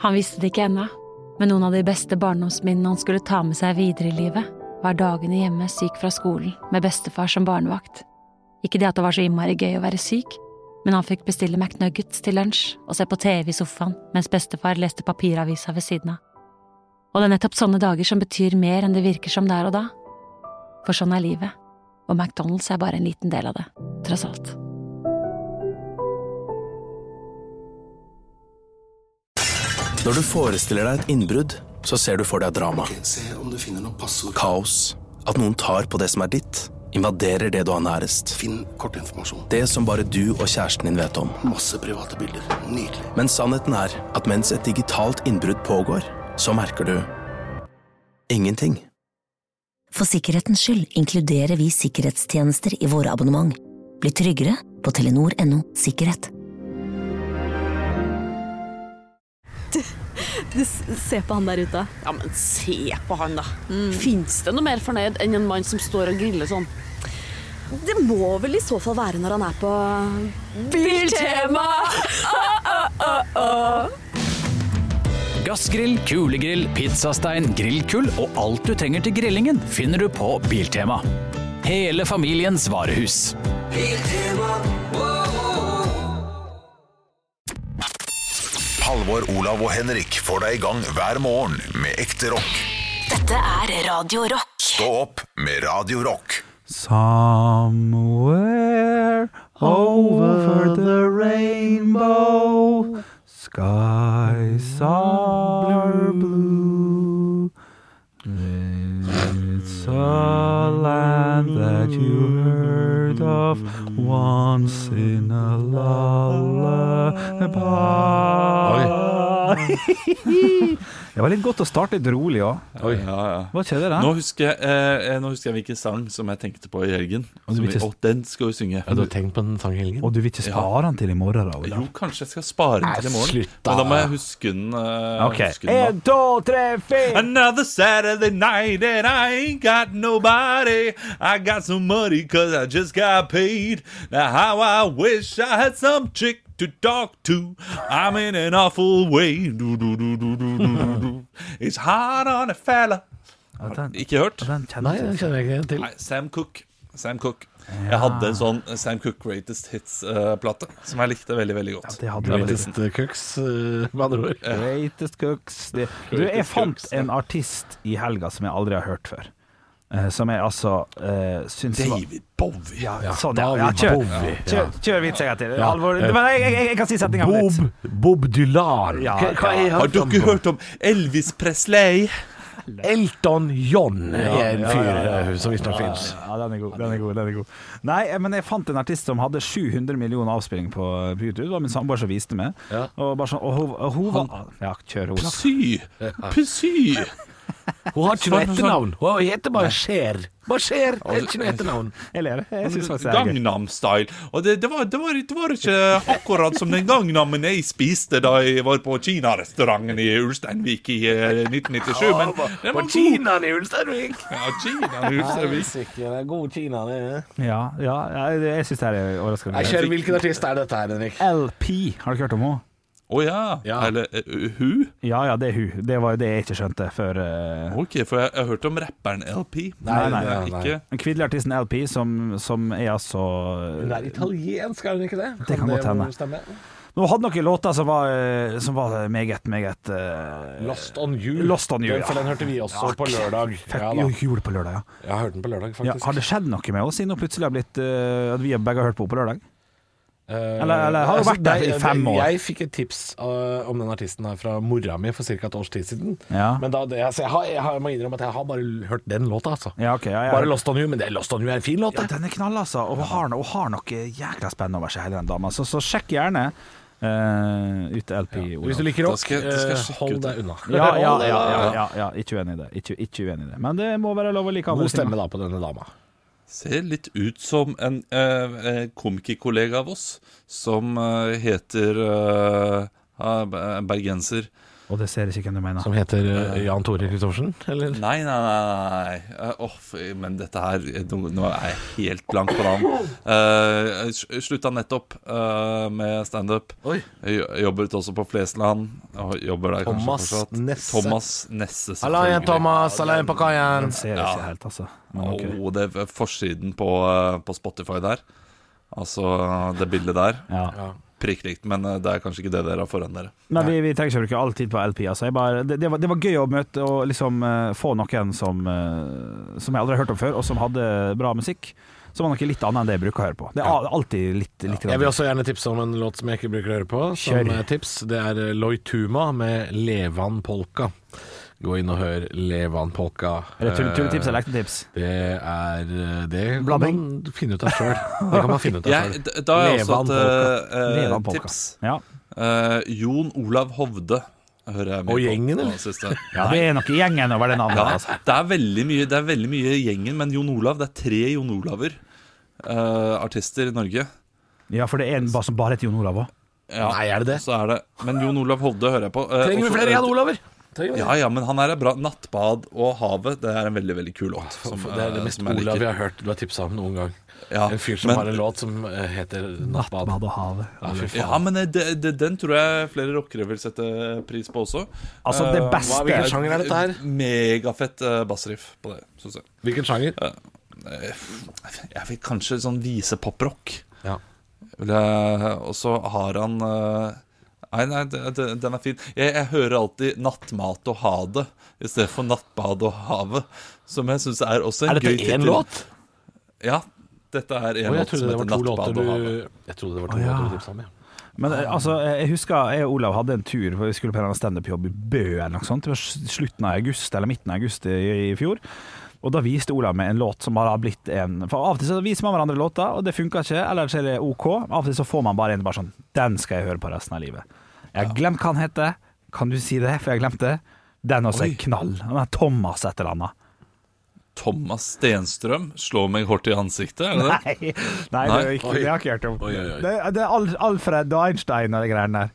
Han visste det ikke ennå, men noen av de beste barndomsminnene han skulle ta med seg videre i livet, var dagene hjemme syk fra skolen med bestefar som barnevakt. Ikke det at det var så innmari gøy å være syk, men han fikk bestille McNuggets til lunsj og se på TV i sofaen mens bestefar leste papiravisa ved siden av. Og det er nettopp sånne dager som betyr mer enn det virker som der og da. For sånn er livet, og McDonald's er bare en liten del av det, tross alt. Når du forestiller deg et innbrudd, så ser du for deg drama. Se om du finner noe passord. Kaos. At noen tar på det som er ditt. Invaderer det du har nærest. Finn kortinformasjon. Det som bare du og kjæresten din vet om. Masse private bilder. Nydelig. Men sannheten er at mens et digitalt innbrudd pågår, så merker du ingenting. For sikkerhetens skyld inkluderer vi sikkerhetstjenester i våre abonnement. Bli tryggere på Telenor.no sikkerhet. Se på han der ute. Ja, men se på han da. Finnes det noe mer fornøyd enn en mann som står og griller sånn? Det må vel i så fall være når han er på Biltema! Gassgrill, kulegrill, pizzastein, grillkull og alt du trenger til grillingen finner du på Biltema. Hele familiens varehus. Biltema. Halvor, Olav og Henrik får deg i gang hver morgen med ekte rock. Dette er Radio Rock. Stå opp med Radio Rock. Somewhere over the rainbow, skies are blue. It's a land that you heard of once in a lullaby. Det var litt godt å starte litt rolig også. Oi, ja. Hva skjedde da? Nå husker jeg hvilken sang som jeg tenkte på i helgen. Og den skal vi synge. Ja, du har tenkt på den sang i helgen? Og du vil ikke spare den til i morgen da? Jo, kanskje jeg skal spare den til i morgen. Slutt da. Men da må jeg huske den. Ok, 1, 2, 3, 4. Another Saturday night and I ain't got nobody. I got some money cause I just got paid. Now how I wish I had some chick to talk to. I'm in an awful way. It's hard on a fella. Ikke hørt? Nei, den kjenner jeg ikke til. Nei, Sam Cooke. Jeg hadde en sånn Sam Cooke Greatest Hits-plate som jeg likte veldig, veldig godt. Greatest Cooks, med andre ord. Greatest Cooks. Jeg fant en artist i helga som jeg aldri har hørt før. Som jeg altså synes David Bowie. Ja, sånn, kjør vits jeg til. Men jeg kan si setningen på litt. Bob Dylan. Har dere hørt om Elvis Presley? Elton John er en fyr som visst nok finnes. Ja, den er god. Nei, men jeg fant en artist som hadde 700 millioner avspilling på YouTube. Det var min samboer som viste meg. Og bare sånn, og hun var... Ja, kjør hun. Psy. Hun har ikke noe etternavn. Hun heter bare Cher. Helt ikke noe etternavn. Jeg synes faktisk det er gøy. Gangnam Style. Og det var ikke akkurat som den Gangnamen jeg spiste da jeg var på Kina-restauranten i Ulsteinvik i 1997. Men det var Kinaen i Ulsteinvik. Ja, Kinaen i Ulsteinvik. Det er god Kina, det. Ja, jeg synes det er overraskende. Hvilken artist er dette her, Henrik? LP, har du hørt om henne? Ja. Eller hun? Ja, det er hun. Det var jo det jeg ikke skjønte før Ok, for jeg har hørt om rapperen LP. Nei. En kvinnelig artisten LP som er altså Hun er italiensk, er hun ikke det? Det kan godt hende. Nå hadde noen låter som var meget Lost on You. For den hørte vi også på lørdag. Gjorde det på lørdag, ja. Jeg har hørt den på lørdag, faktisk. Har det skjedd noe med oss siden nå plutselig har blitt at vi begge har hørt på lørdag? Eller har du vært der i 5 år? Jeg fikk et tips om den artisten her fra mora mi for ca. et års tid siden. Men jeg må innrømme at jeg har bare hørt den låta, altså. Bare Lost on You, men Lost on You er en fin låt. Ja, den er knall, altså. Og hun har noe jækla spennende over seg, hele den dama. Så sjekk gjerne ut LP. Hvis du liker rock, hold deg unna. Ja, ikke uenig i det. Men det må være lov å like andre. God stemme da på denne dama. Ser litt ut som en komikerkollega av oss som heter bergenser. Og det ser ikke hvem du mener. Som heter Jan Tore Kristoffersen, eller? Nei. Men dette her, nå er jeg helt blank på navn. Slutta nettopp med stand-up. Jobbet også på Flesland. Jobber der Thomas kanskje fortsatt. Nesse. Thomas Nesse, selvfølgelig. Hallo igjen, Thomas. Hallo igjen på kaien. Den ser ikke helt, altså. Okay. Det er forsiden på Spotify der. Altså det bildet der. Ja. Prikklikt, men det er kanskje ikke det dere har foran dere. Men vi trenger ikke bruke all tid på LP. Altså. Det var gøy å møte og liksom få noen som jeg aldri har hørt om før, og som hadde bra musikk. Som var noe litt annet enn det jeg bruker å høre på. Det er alltid litt Jeg vil også gjerne tipse om en låt som jeg ikke bruker å høre på. Som tips, det er Lloyd Tuma med Levan Polka. Gå inn og hør Levan Polka. Er det tulletips eller ekte tips? Det kan man finne ut av selv. Det kan man finne ut av selv. Da har jeg også et tips. Ja. Jon Olav Hovde hører jeg med og gjengen, på eller? Ja, det er noe gjengen over det navnet. Ja, altså. det er veldig mye gjengen, men Jon Olav, det er 3 Jon Olaver artister i Norge. Ja, for det er en som bare heter Jon Olav også. Ja, nei, er det det? Så er det. Men Jon Olav Hovde hører jeg på. Trenger vi flere Jon Olaver? Ja, men han er bra. Nattbad og havet, det er en veldig, veldig kul låt det er det mest Olav jeg har hørt du har tipset om noen gang. En fyr som har en låt som heter Nattbad og havet. Ja, men den tror jeg flere rockere vil sette pris på også. Altså det beste. Hvilken sjanger er dette her? Megafett bassriff på det, synes jeg. Hvilken sjanger? Jeg vil kanskje sånn vise poprock. Ja. Og så har han Nei, den er fin. Jeg hører alltid Nattmat og ha det i stedet for Nattbad og havet, som jeg synes er også en gøy tittel. Er dette en låt? Ja, dette er en låt som heter Nattbad og havet. Jeg trodde det var 2 låter du tipset om, Men altså, jeg husker jeg og Olav hadde en tur hvor vi skulle på en stand-up-jobb i Bø eller noe sånt. Det var slutten av august eller midten av august i fjor. Og da viste Olav meg en låt som bare har blitt en. For av og til så viser man hverandre låter, og det funker ikke, eller så er det ok. Av og til så får man bare en bare sånn, den skal jeg høre på resten av livet. Jeg har glemt hva han heter. Kan du si det? For jeg har glemt det. Den også er knall. Han er Thomas et eller annet. Thomas Stenstrøm slår meg hårdt i ansiktet, er det det? Nei, det er ikke, det har jeg ikke hørt om. Det er Alfred og Einstein og de greiene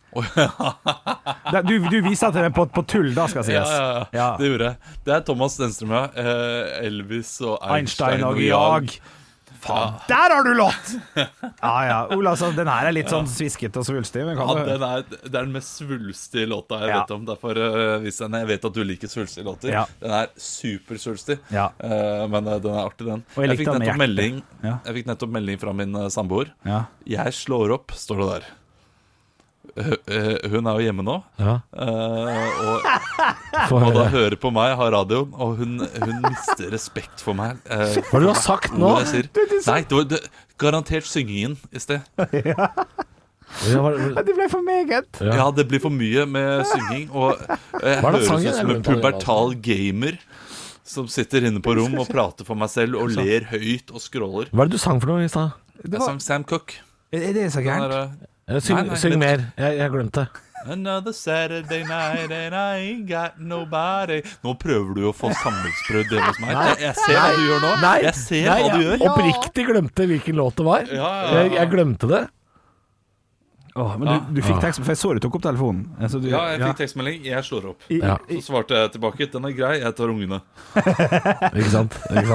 der. Du viser til den på tull, da skal sies. Ja, det gjorde jeg. Det er Thomas Stenstrøm, ja. Elvis og Einstein og Jag. Faen, der har du låt! Ja, Ola, så den her er litt sånn svisket og svulstig. Men det er den mest svulstige låta jeg vet om. Derfor viser jeg vet at du liker svulstige låter. Den er supersvulstig, men den er artig, den. Jeg fikk nettopp melding fra min samboer. Jeg slår opp, står det der. Hun er jo hjemme nå, og da hører på meg, har radio, og hun mister respekt for meg. Hva du har sagt nå? Nei, det garantert syngingen i sted. Det ble for meget. Ja, det blir for mye med synging. Og jeg høres ut som en pubertal gamer som sitter inne på rom og prater for meg selv og ler høyt og scroller. Hva er det du sang for noe i stad? Jeg sang Sam Cooke. Er det så gærent? Syng mer, jeg glemte det. Another Saturday night and I ain't got nobody. Nå prøver du å få samlingsbrød hjemme hos meg. Jeg ser hva du gjør nå. Jeg ser hva du gjør. Oppriktig glemte hvilken låt det var. Jeg glemte det. Men du fikk tekst, for jeg så du tok opp telefonen. Jeg fikk tekstmelding, jeg slår opp. Så svarte jeg tilbake, den er grei, jeg tar ungene. Ikke sant?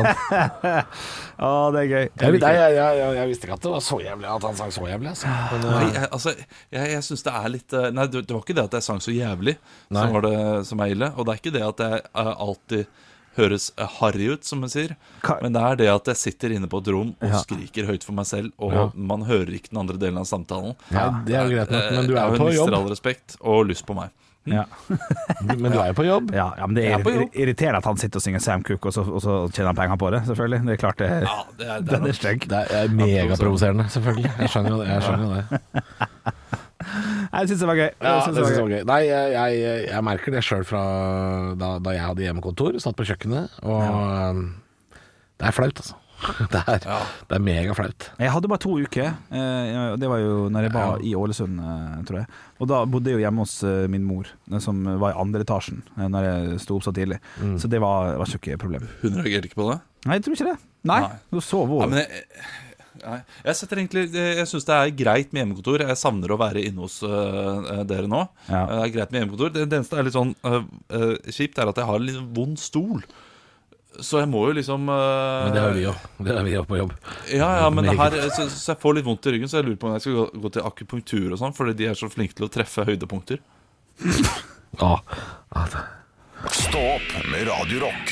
Det er gøy. Jeg visste ikke at det var så jævlig, at han sang så jævlig. Jeg synes det er litt. Nei, det var ikke det at jeg sang så jævlig som var det som er ille. Og det er ikke det at jeg alltid høres harry ut, som man sier. Men det er det at jeg sitter inne på et rom og skriker høyt for meg selv, og man hører ikke den andre delen av samtalen. Ja, det er jo greit nok, men du er jo på jobb. Jeg mister all respekt og lyst på meg. Men du er jo på jobb. Ja, men det er irriterende at han sitter og synger Sam Cooke, og så tjener han penger på det, selvfølgelig. Det er klart det er strengt. Det er megaprovoserende, selvfølgelig. Jeg skjønner jo det. Jeg synes det var gøy. Nei, jeg merker det selv fra da jeg hadde hjemmekontor, satt på kjøkkenet, og det er flaut, altså. Det er mega flaut. Jeg hadde bare 2 uker. Det var jo når jeg var i Ålesund, tror jeg. Og da bodde jeg jo hjemme hos min mor, som var i 2. etasjen når jeg stod opp så tidlig. Så det var ikke problem. Hun reagerte ikke på det? Nei, jeg tror ikke det. Nei. Hun sov over. Nei. Jeg synes det greit med hjemmekontor. Jeg savner å være inne hos dere nå. Det greit med hjemmekontor. Det eneste litt sånn kjipt at jeg har en litt vond stol. Så jeg må jo liksom Men det har vi jo. Det har vi jo på jobb. Ja, men her, så jeg får litt vondt i ryggen. Så jeg lurer på om jeg skal gå til akupunktur og sånn, fordi de så flinke til å treffe høydepunkter. Stå opp med Radio Rock.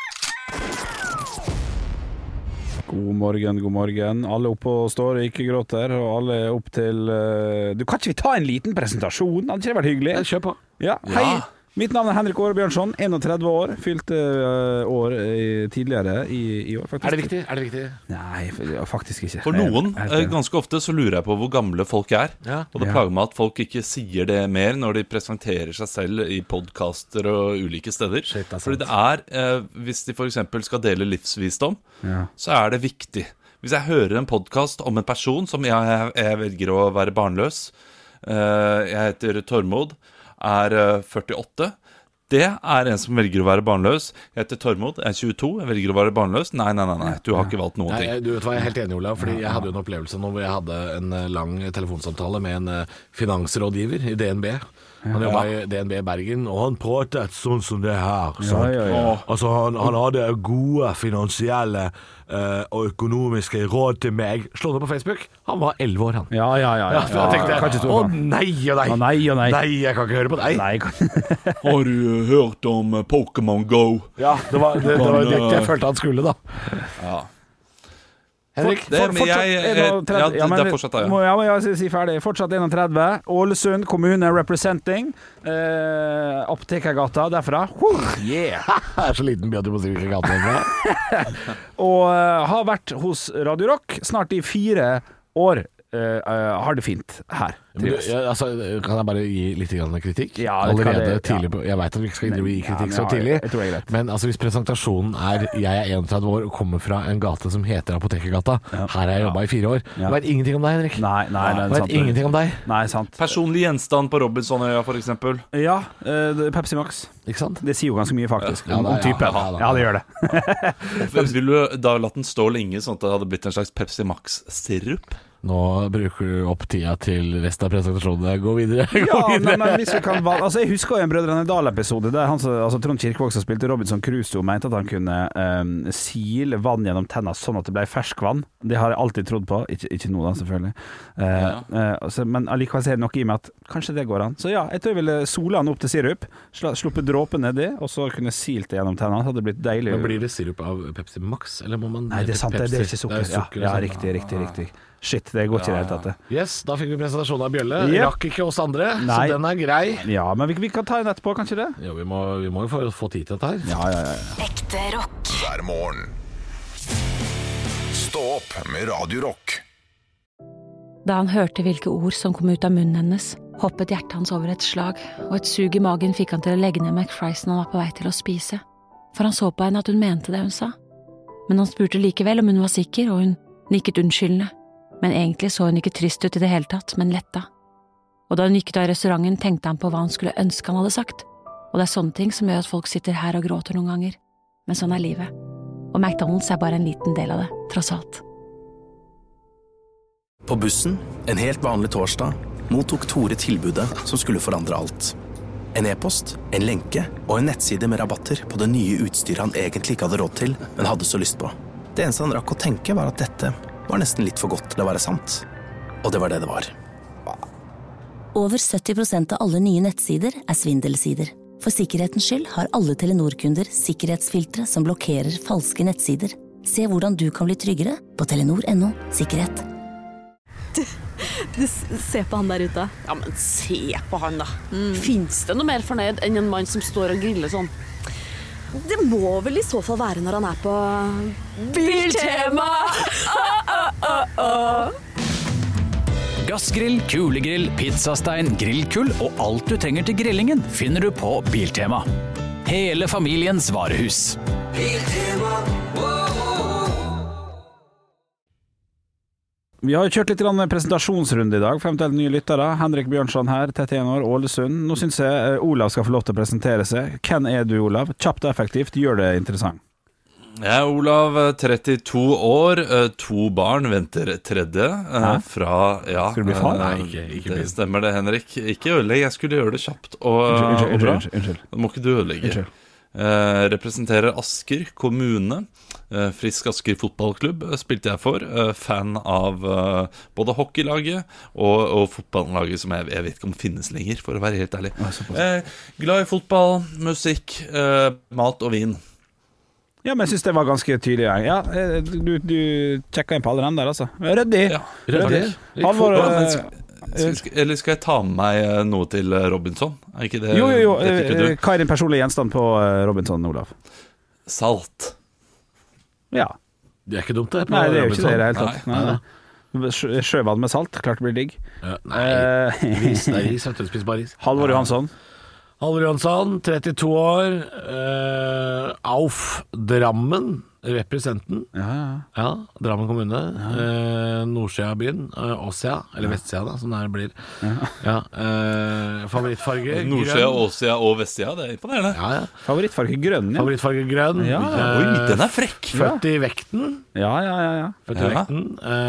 God morgen. Alle oppe og står, ikke gråter. Og alle opp til Du, kan ikke vi ta en liten presentasjon? Hadde ikke det vært hyggelig? Kjør på. Ja, hei. Mitt navn Henrik Åre Bjørnson, 31 år. Fylte år tidligere i år, faktisk. Er det viktig? Nei, faktisk ikke. For noen, ganske ofte, så lurer jeg på hvor gamle folk er. Og det plager meg at folk ikke sier det mer når de presenterer seg selv i podcaster og ulike steder. Fordi det hvis de for eksempel skal dele livsvisdom, så det viktig. Hvis jeg hører en podcast om en person som jeg velger å være barnløs, jeg heter Tormod, 48. Det en som velger å være barnløs. Jeg heter Tormod, 22. Jeg velger å være barnløs. Nei, du har ikke valgt noen ting. Du vet hva, jeg helt enig, Olav. Fordi jeg hadde jo en opplevelse nå hvor jeg hadde en lang telefonsamtale med en finansrådgiver i DNB. Han jobba i DNB Bergen, og han pratet sånn som det her. Altså han hadde gode finansielle og økonomiske råd til meg. Slå det på Facebook. Han var 11 år, han. Ja. Jeg tenkte, nei, jeg kan ikke høre på deg. Har du hørt om Pokémon Go? Ja, det var det jeg følte han skulle, da. Ja. Henrik, fortsatt. Jeg si ferdig. Fortsatt 31. Ålesund kommune representing. Apotekergata derfra. Jeg så liten by at du må si hvilken gata det Og har vært hos Radio Rock snart i 4 år. Har det fint her. Kan jeg bare gi litt kritikk? Allerede tidlig på, jeg vet at vi ikke skal gi kritikk så tidlig, men hvis presentasjonen jeg 31 år og kommer fra en gate som heter Apotekergata, her har jeg jobbet i 4 år. Jeg vet ingenting om deg, Henrik. Nei, jeg vet ingenting om deg. Nei, sant. Personlig gjenstand på Robinsonøya, for eksempel. Ja, Pepsi Max. Ikke sant? Det sier jo ganske mye, faktisk. Om typen. Ja, det gjør det. Vil du da latt den stå lenge, sånn at det hadde blitt en slags Pepsi Max-sirup? Nå bruker du opp tida til resten av presentasjonen. Gå videre. Men hvis vi kan jeg husker jo en Brødrene Dal-episode der Trond Kirkevåg som spilte Robinson Crusoe mente at han kunne sile vann gjennom tenna sånn at det ble ferskvann. Det har jeg alltid trodd på. Ikke nå da, selvfølgelig. Men allikevel ser det noe i meg at kanskje det går an. Så ja, jeg tror jeg ville sola han opp til sirup, sluppet dråpen nedi, og så kunne silt det gjennom tenna. Så hadde det blitt deilig. Men blir det sirup av Pepsi Max, eller må man... Nei, det er sant, det er ikke sukker. Ja, riktig. Shit, det går ikke i det hele tatt. Yes, da fikk vi presentasjonen av Bjølle. Rakk ikke oss andre, så den grei. Ja, men vi kan ta en etterpå, kanskje det? Jo, vi må jo få tid til dette her. Ja. Ekte rock. Hver morgen. Stå opp med Radio Rock. Da han hørte hvilke ord som kom ut av munnen hennes, hoppet hjertet hans over et slag, og et sug i magen fikk han til å legge ned McFriesen han var på vei til å spise. For han så på henne at hun mente det hun sa. Men han spurte likevel om hun var sikker, og hun nikket unnskyldende. Men egentlig så hun ikke trist ut i det hele tatt, men letta. Og da hun gikk ut av restauranten, tenkte han på hva han skulle ønske han hadde sagt. Og det sånne ting som gjør at folk sitter her og gråter noen ganger. Men sånn livet. Og McDonald's bare en liten del av det, tross alt. På bussen, en helt vanlig torsdag, mottok Tore tilbudet som skulle forandre alt. En e-post, en lenke og en nettside med rabatter på det nye utstyret han egentlig ikke hadde råd til, men hadde så lyst på. Det eneste han rakk å tenke var at dette var nesten litt for godt til å være sant. Og det var det det var. Over 70% av alle nye nettsider svindelsider. For sikkerhetens skyld har alle Telenor-kunder sikkerhetsfiltre som blokkerer falske nettsider. Se hvordan du kan bli tryggere på telenor.no sikkerhet. Du, se på han der ute. Ja, men se på han da. Finnes det noe mer fornøyd enn en mann som står og griller sånn? Det må vel i så fall være når han på Biltema! Gassgrill, kulegrill, pizzastein, grillkull og alt du trenger til grillingen finner du på Biltema. Hele familiens varehus. Biltema. Vi har kjørt litt presentasjonsrunde i dag for eventuelt nye lyttere. Henrik Bjørnson her, 31 år, Ålesund. Nå synes jeg Olav skal få lov til å presentere seg. Hvem du, Olav? Kjapt og effektivt, gjør det interessant. Jeg er Olav, 32 år, 2 barn, venter tredje fra, Skal du bli far? Nei, ikke det stemmer det, Henrik. Ikke ødelegg, jeg skulle gjøre det kjapt og bra. Unnskyld. Da må ikke du ødelegge. Representerer Asker kommune. Frisk Asker fotballklubb spilte jeg for. Fan av både hockeylaget og fotballaget, som jeg vet ikke om finnes lenger, for å være helt ærlig. Glad i fotball, musikk, mat og vin. Ja, men jeg synes det var ganske tydelig. Ja, du tjekket inn på alle den der, altså. Røddig. Ja, røddig. Halvor, eller skal jeg ta med meg noe til Robinson? Er ikke det? Jo. Hva er din personlige gjenstand på Robinson, Olav? Salt. Ja. Det er ikke dumt, det. Nei, det er jo ikke det i det hele tatt. Nei. Sjøvann med salt, klart det blir digg. Nei, ris, det er ris, jeg har spist bare ris. Halvor Johansson. Halvor Johansson, 32 år, Auf Drammen, representen. Ja, Drammen kommune, Nordsjøa byen, Åsia, eller Vestsida da, som det her blir. Favorittfarge, Nordsjøa, Åsia og Vestsida, det er imponerende. Ja. Favorittfarge grønn, ja. Favorittfarge grønn. Oi, den er frekk. Født i vekten. Ja. Født i vekten.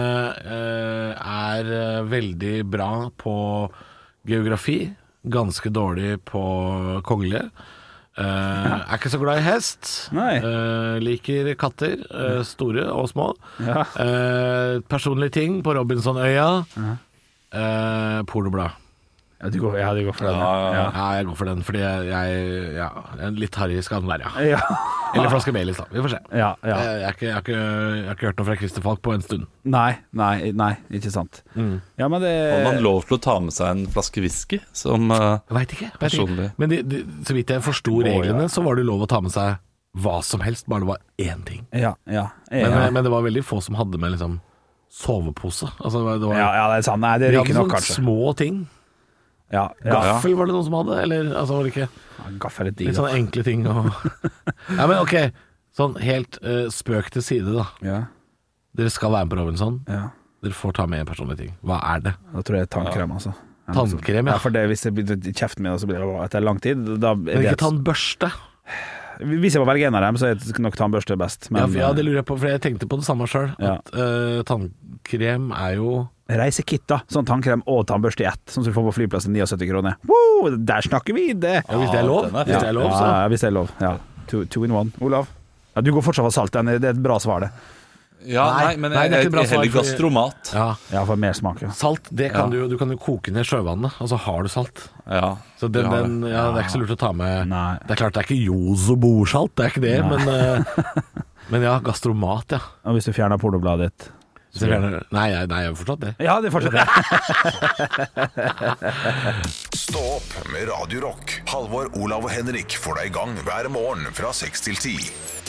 Er veldig bra på geografi. Ganske dårlig på kongelige. Er ikke så glad i hest. Liker katter, store og små. Personlige ting på Robinsonøya. Pornoblad. Ja, du går for den. Ja, jeg går for den, fordi jeg en litt harry skal den være, ja. Eller flaske Baileys, da. Vi får se. Jeg har ikke hørt noe fra Christer Falk på en stund. Nei, ikke sant. Ja, men det... Har man lov til å ta med seg en flaske whisky som jeg vet ikke. personlig? Men så vidt jeg forstod reglene, så var det lov å ta med seg hva som helst, bare det var én ting. Men det var veldig få som hadde med liksom sovepose. Altså, det var, det er sant. Nei, det ryker nok, kanskje. Små ting. Gaffel var det noen som hadde, eller altså var det ikke gaffel er digg, litt sånne enkle ting og... Ja, men ok, sånn helt spøk til side da. Dere skal være med på Robinson. Dere får ta med en personlig ting. Hva er det? Da tror jeg tannkrem, altså. Tannkrem, ja. For det, hvis det blir i kjeften min, så blir det etter lang tid da men ikke tannbørste. Hvis jeg må velge en av dem, så er det nok tannbørste best, men, ja, det lurer jeg på, for jeg tenkte på det samme selv at tannkrem er jo reisekit da, sånn tannkrem og tannbørste i ett, sånn som du får på flyplassen, 79 kroner. Wow, der snakker vi det! Ja, hvis det er lov. Hvis det er lov, ja. Two in one. Olav? Ja, du går fortsatt for salt, det er et bra svar det. Ja, men jeg heller gastromat. Ja, for mer smak. Ja. Salt, det kan du kan jo koke ned sjøvannet, og så har du salt. Ja. Så det er ikke så lurt å ta med. Nei. Det er klart det er ikke Jozo bordsalt, det er ikke det, men ja, gastromat, ja. Og hvis du fjerner pornobladet ditt? Nei, jeg har fortsatt det. Ja, det fortsatt det. Stå opp med Radio Rock. Halvor, Olav og Henrik får deg i gang hver morgen fra 6 til 10.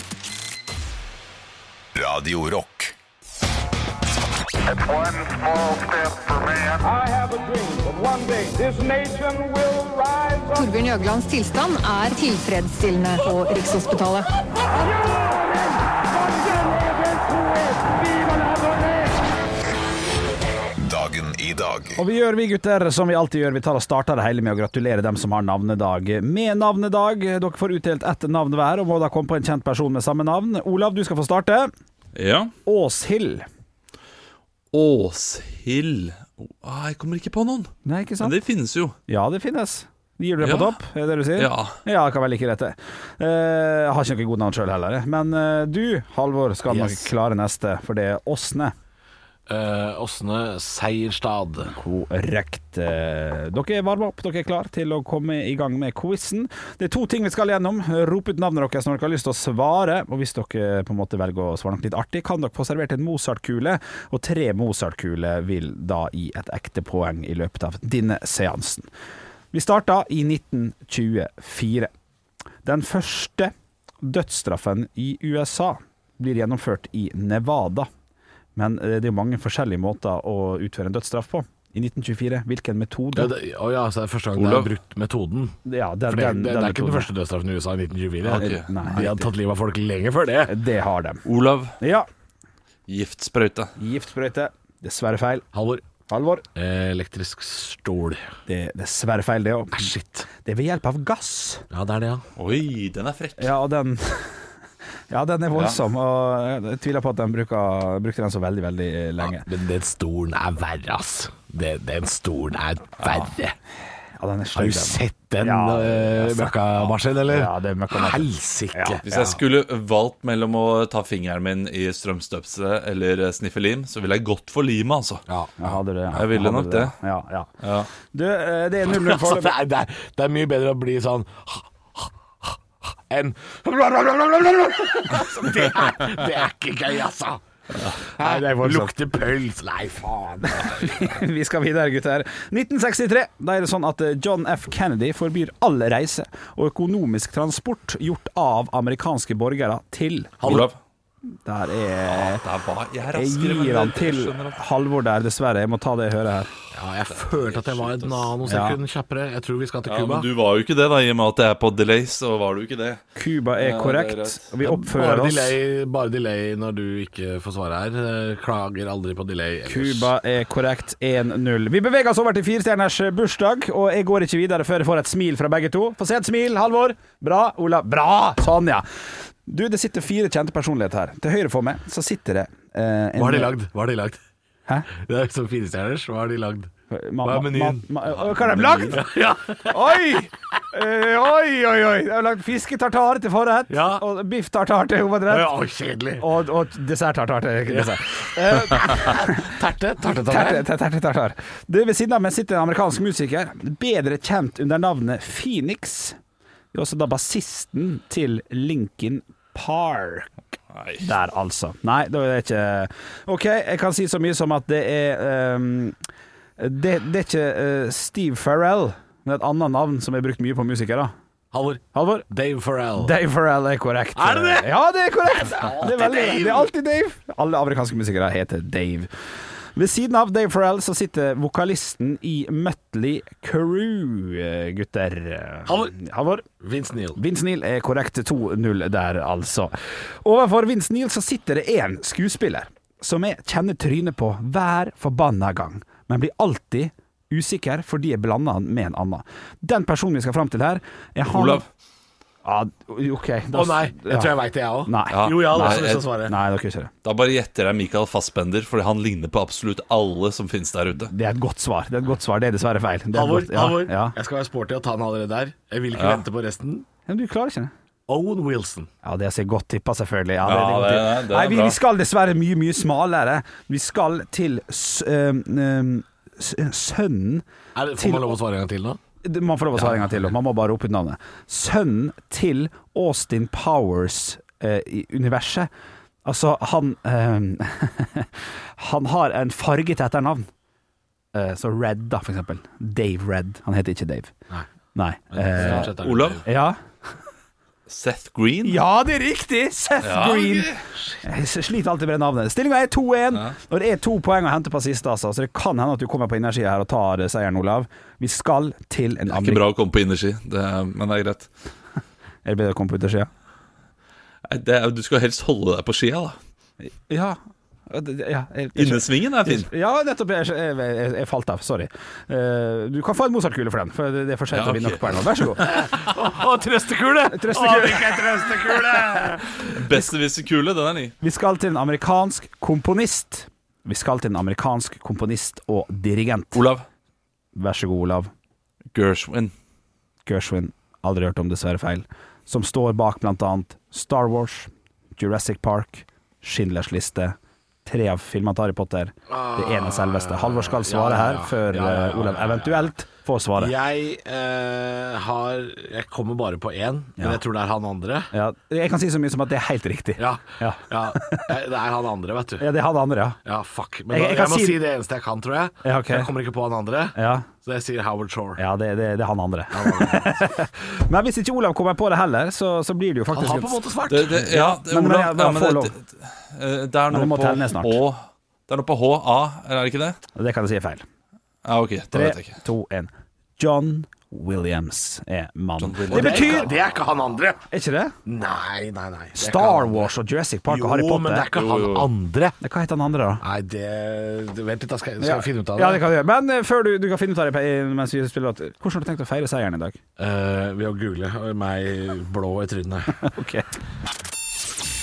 Radio Rock. Torbjørn Jøglands tilstand er tilfredsstillende på Rikshospitalet. Dagen i dag. Og vi gutter, som vi alltid gjør, vi tar og starter det hele med å gratulere dem som har navnedag med navnedag. Dere får utdelt ett navn hver, og må da komme på en kjent person med samme navn. Olav, du skal få starte. Ja. Åshild. Jeg kommer ikke på noen. Nei, ikke sant? Men det finnes jo. Ja, det finnes. Gir du det på topp, er det du sier? Ja, det kan vel like rett det. Jeg har ikke noe god navn selv heller. Men du, Halvor, skal nok klare neste, for det er Åsne. Åsne Seierstad. Korrekt. Dere er varme opp, dere er klar til å komme i gang med quizen. Det er 2 ting vi skal gjennom. Rop ut navnet deres når dere har lyst til å svare. Og hvis dere på en måte velger å svare noe litt artig, kan dere få servert en Mozart-kule. Og 3 Mozart-kuler vil da gi et ekte poeng i løpet av denne seansen. Vi startet i 1924. Den første dødsstraffen i USA blir gjennomført i Nevada. Men det er mange forskjellige måter å utføre en dødsstraff på. I 1924, hvilken metode? Så det er første gang det er brutt metoden. Ja, det er ikke den første dødsstraffen i USA i 1924. Okay. Nei, de har tatt livet av folk lenge før det. Det har de. Olav. Ja. Giftsprøyte. Dessverre feil. Halvor. Elektrisk stål. Det er dessverre feil, det også. Shit. Det er ved hjelp av gass. Ja, det er det, ja. Oi, den er frekk. Ja, og den... Ja, den er voldsom, og jeg tviler på at de brukte den så veldig, veldig lenge. Ja, men den stolen er verre, ass. Den stolen er verre. Ja, den er Har du sett den møkkamaskinen, eller? Ja, det er møkkamaskinen. Helsike. Ja. Hvis jeg skulle valgt mellom å ta fingeren min i strømstøpselet eller sniffe lim, så ville jeg gått for limet, altså. Ja, hadde det. Jeg ville nok det. Ja. Du, det er 0-0 for det er mye bedre å bli sånn enn det er ikke gøy, altså. Nei, det lukter pøls. Nei, faen. Vi skal videre, gutter. 1963. Da er det sånn at John F. Kennedy forbyr all reise og økonomisk transport gjort av amerikanske borgere til Olav. Der er jeg gir han til Halvor der, dessverre. Jeg må ta det jeg hører her. Ja, jeg følte at jeg var et nanosekund kjappere. Jeg tror vi skal til Cuba. Men du var jo ikke det da, i og med at det er på delay, så var du ikke det. Cuba er korrekt. Vi oppfører oss bare delay når du ikke får svare her. Klager aldri på delay ellers. Cuba er korrekt. 1-0. Vi beveger oss over til 4-stjerners bursdag, og jeg går ikke videre før jeg får et smil fra begge to. Få se et smil, Halvor. Bra, Olav. Bra! Sånn, ja. Du, det sitter 4 kjente personligheter her. Til høyre for meg så sitter det Hva har de lagd? Hæ? Det er som 4-stjerners. Hva har de lagd? Hva er menyen? Hva har de lagd? Ja. Oi! De har lagd fisketartar til forrett, og biff-tartar til hovedrett. Ja, kjedelig. Og dessert-tartar til dessert. Terte-tartar. Ved siden av meg sitter en amerikansk musiker, bedre kjent under navnet Phoenix. Det er også da bassisten til Linkin Park. Der, altså. Nei, da er det ikke OK, jeg kan si så mye som at det er det er ikke Steve Farrell, men et annet navn som er brukt mye på musikere. Halvor? Dave Farrell. Dave Farrell er korrekt. Er det det? Ja, det er korrekt. Det er alltid Dave. Alle amerikanske musikere heter Dave. Ved siden av Dave Farrell så sitter vokalisten i Mötley Crüe, gutter. Halvor? Vince Neil. Vince Neil er korrekt. 2-0 der, altså. Overfor Vince Neil så sitter det en skuespiller som jeg kjenner trynet på hver forbanna gang, men blir alltid usikker fordi jeg blander han med en annen. Den personen vi skal frem til her er han... Olav. Ja, ok. Nei, jeg tror jeg vet det, jeg også. Nei. Ja. Jo, jeg hadde også lyst til å svare. Nei, dere ikke det. Da bare gjetter jeg Michael Fassbender, fordi han ligner på absolutt alle som finnes der ute. Det er et godt svar. Det er dessverre feil. Halvor, jeg skal være sporty og ta den allerede der. Jeg vil ikke vente på resten. Men du klarer ikke det. Owen Wilson. Ja, det er godt tippa, selvfølgelig. Det er Nei, vi skal dessverre mye smalere. Vi skal til sønnen Får man lov å svare en gang til nå? Man får lov å svare en gang til, og man må bare rope ut navnet. Sønnen til Austin Powers i universet. Altså, han han har en farget etternavn. Så Red, da, for eksempel. Dave Red. Han heter ikke Dave. Nei. Olav? Ja. Seth Green? Ja, det er riktig! Seth Green. Jeg sliter alltid med det navnet. Stillingen er 2-1, og det er 2 poeng å hente på siste, altså. Så det kan hende at du kommer på innersida her og tar seieren, Olav. Vi skal til en Det er ikke bra å komme på innerski, men det er greit. Er det bedre å komme på yttersida? Du skal helst holde deg på skia, da. Ja. Innesvingen er fin. Ja, nettopp. Jeg falt av, sorry. Du kan få en Mozart-kule for den, for det er for sent å vinne noe poeng. Vær så god. Trøstekule! Trøstekule! Besserwisser-kule, den er ny. Vi skal til en amerikansk komponist. Og dirigent. Olav. Vær så god, Olav. Gershwin. Aldri hørt om, dessverre feil. Som står bak blant annet Star Wars, Jurassic Park, Schindlers liste, 3 av filmene til Harry Potter. Det ene selveste. Halvor skal svare her før Olav eventuelt får svare. Jeg kommer bare på 1, men jeg tror det er han andre. Ja, jeg kan si så mye som at det er helt riktig. Ja. Det er han andre, vet du. Ja, det er han andre, ja. Fuck. Men jeg må si det eneste jeg kan, tror jeg. Ja, okay. Jeg kommer ikke på han andre. Ja. Så jeg sier Howard Shore. Ja, det er han andre. Men hvis ikke Olav kommer på det heller, så blir det jo faktisk... Han har på en måte svart. Det er noe på H. Det er noe på H-A, er det ikke det? Det kan jeg si er feil. Ja, ok, da vet jeg ikke. 3, 2, 1. John Williams er mannen. Det betyr... Det er ikke han andre. Er ikke det? Nei. Star Wars og Jurassic Park og Harry Potter. Jo, men det er ikke han andre. Hva heter han andre da? Nei, vent litt, da skal jeg finne ut av det. Ja, det kan du gjøre. Men før du kan finne ut av det mens vi spiller låt, hvordan har du tenkt å feire seieren i dag? Ved å google meg blå i trynet. Ok.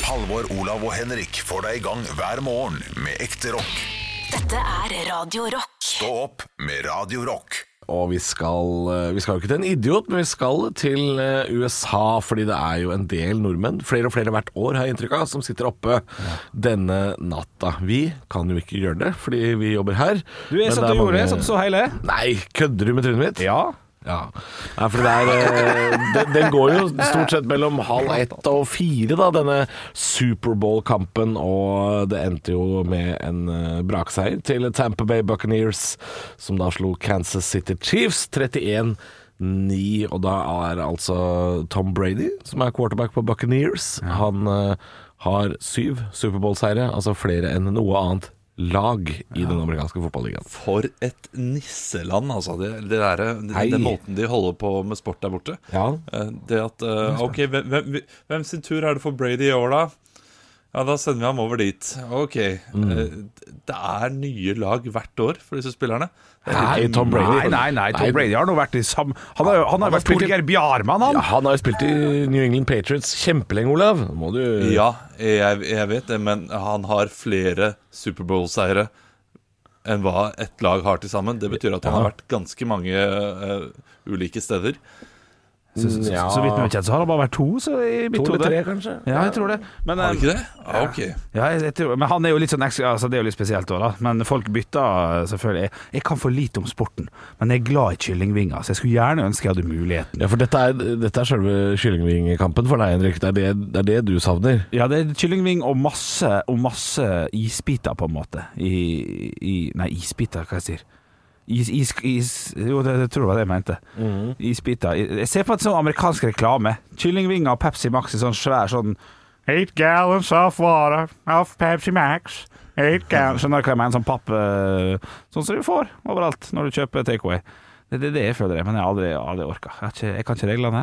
Halvor, Olav og Henrik får deg i gang hver morgen med ekte rock. Dette Radio Rock. Stå opp med Radio Rock. Og vi skal jo ikke til en idiot, men vi skal til USA, fordi det jo en del nordmenn, flere og flere hvert år har jeg inntrykk av, som sitter oppe denne natta. Vi kan jo ikke gjøre det, fordi vi jobber her. Du satt og gjorde det, satt så hele. Nei, kødder du med trynet mitt? Ja. Ja, for den går jo stort sett mellom 12:30 og 4 da, denne Superbowl-kampen, og det endte jo med en brakseier til Tampa Bay Buccaneers, som da slo Kansas City Chiefs 31-9, og da altså Tom Brady, som quarterback på Buccaneers, han har 7 Superbowl-seire, altså flere enn noe annet lag i den amerikanske fotballigaen. For et nisseland, altså. Den måten de holder på med sport der borte. Ja. Det at ok, hvem sin tur det for Brady i år da? Ja, da sender vi ham over dit. Ok. Det nye lag hvert år for disse spillerne. Nei, Tom Brady. Nei, Tom Brady har nå vært i Han har vært Torgeir Bjarmann, han. Ja, han har jo spilt i New England Patriots kjempelenge, Olav. Må du... Ja, jeg vet det, men han har flere Superbowl-seire enn hva et lag har til sammen. Det betyr at han har vært ganske mange ulike steder. Så vidt vi vet, så har det bare vært 2 så i mitt 2 eller 3 kanskje. Ja, jeg tror det. Men, har ikke det? Ja, ok. Ja, jeg tror, men han jo litt sånn ekstra, altså det jo litt spesielt også, da. Men folk bytter selvfølgelig. Jeg kan for lite om sporten, men jeg glad i kyllingvinger, så jeg skulle gjerne ønske jeg hadde muligheten. Ja, for dette selve kyllingvingkampen for deg, Henrik. Det det du savner. Ja, det kyllingving og masse isbiter på en måte. Nei, isbiter, hva jeg sier. Jo, det tror jeg var det jeg mente. Isbiter. Jeg ser på et sånn amerikansk reklame. Kyllingvinger og Pepsi Max i sånn svær sånn 8 gallons of water of Pepsi Max. 8 gallons. Skjønner du hva jeg mener? Sånn papp sånn som du får overalt når du kjøper takeaway. Det jeg føler, men jeg har aldri orket. Jeg kan ikke reglene.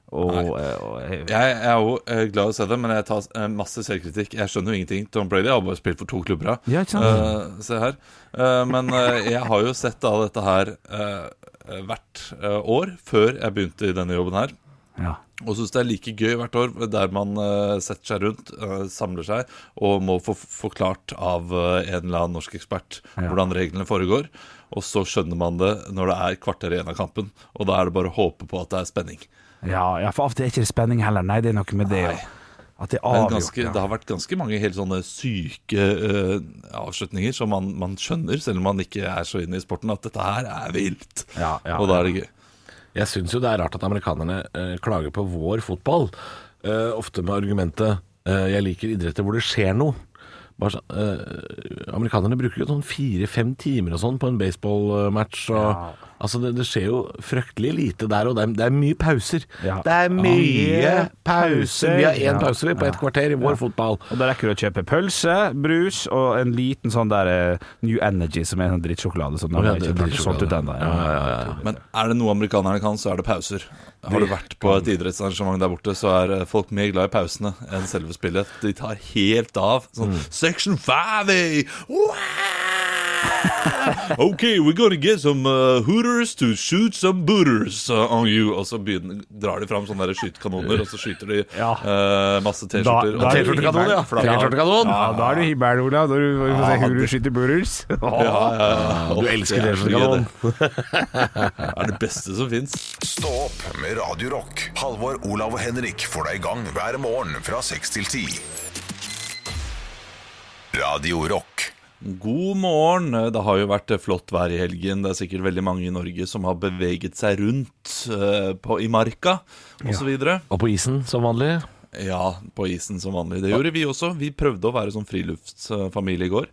Jeg jo glad å se det, men jeg tar masse selvkritikk. Jeg skjønner jo ingenting. Tom Brady har bare spilt for 2 klubber. Ja, ikke sant? Se her. Men jeg har jo sett all dette her hvert år før jeg begynte i denne jobben her. Ja. Og synes det like gøy hvert år, der man setter seg rundt, samler seg og må få forklart av en eller annen norsk ekspert hvordan reglene foregår. Og så skjønner man det når det kvarter igjen av kampen, og da det bare å håpe på at det spenning. Ja, for av og til ikke det spenning heller. Nei, det noe med det at det avgjort. Det har vært ganske mange helt sånne syke avslutninger som man skjønner, selv om man ikke så inne i sporten, at dette her vilt. Og da det gøy. Jeg synes jo det rart at amerikanerne klager på vår fotball, ofte med argumentet jeg liker idretter hvor det skjer noe. Bare amerikanerne bruker jo sånn 4-5 timer og sånn på en baseballmatch, og altså det skjer jo fryktelig lite der, og det mye pauser. Det mye pauser. Vi har 1 pause på 1 kvarter i vår fotball. Og da rekker du å kjøpe pølse, brus og en liten sånn der New Energy, som en sånn drittsjokolade som har ikke solgt ut enda. Men det noe amerikanerne kan, så det pauser. Har du vært på et idrettsarrangement der borte, så folk mer glad i pausene enn selve spillet. De tar helt av. Sånn Section 5! Okay, we're gonna get some hooters to shoot some booters on you. Og så drar de fram sånne der skytekanoner, og så skyter de masse T-skjorter. Og T-skjortekanon, ja, da du himmel, Ola, når du får se hooters skyter booters. Du elsker T-skjortekanon. Det beste som finnes. Stå opp med Radio Rock. Halvor, Olav og Henrik får deg i gang hver morgen fra 6 til 10. Radio Rock. God morgen. Det har jo vært flott vær i helgen. Det sikkert veldig mange i Norge som har beveget seg rundt i marka og så videre. Og på isen som vanlig? Ja, på isen som vanlig. Det gjorde vi også. Vi prøvde å være sånn friluftsfamilie i går.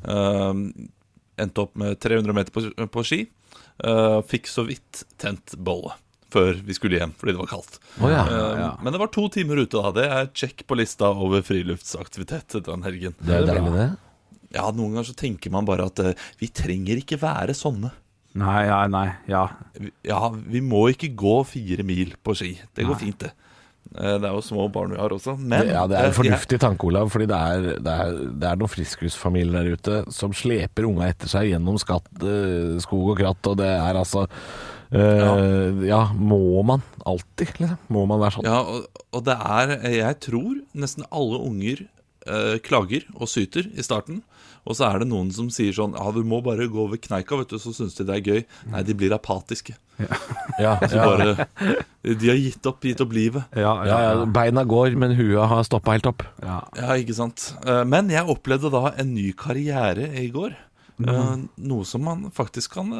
Endte opp med 300 meter på ski. Fikk så vidt tent bolle før vi skulle hjem, fordi det var kaldt. Men det var 2 timer ute da. Det check på lista over friluftsaktivitet den helgen. Det deilig det. Ja, noen ganger så tenker man bare at vi trenger ikke være sånne. Nei. Ja, vi må ikke gå 4 mil på ski. Det går fint, det. Det jo små barn vi har også. Men, det en fornuftig tanke, Olav, fordi det noen friskhusfamilier der ute som sleper unga etter seg gjennom skog og kratt, og det altså Må man alltid, liksom? Må man være sånn? Ja, og det jeg tror nesten alle unger klager og syter i starten. Og så det noen som sier sånn, du må bare gå over kneika, vet du, så synes de det gøy. Nei, de blir apatiske. Bare, de har gitt opp livet. Beina går, men huet har stoppet helt opp. Ja, ikke sant. Men jeg opplevde da en ny karriere i går. Noe som man faktisk kan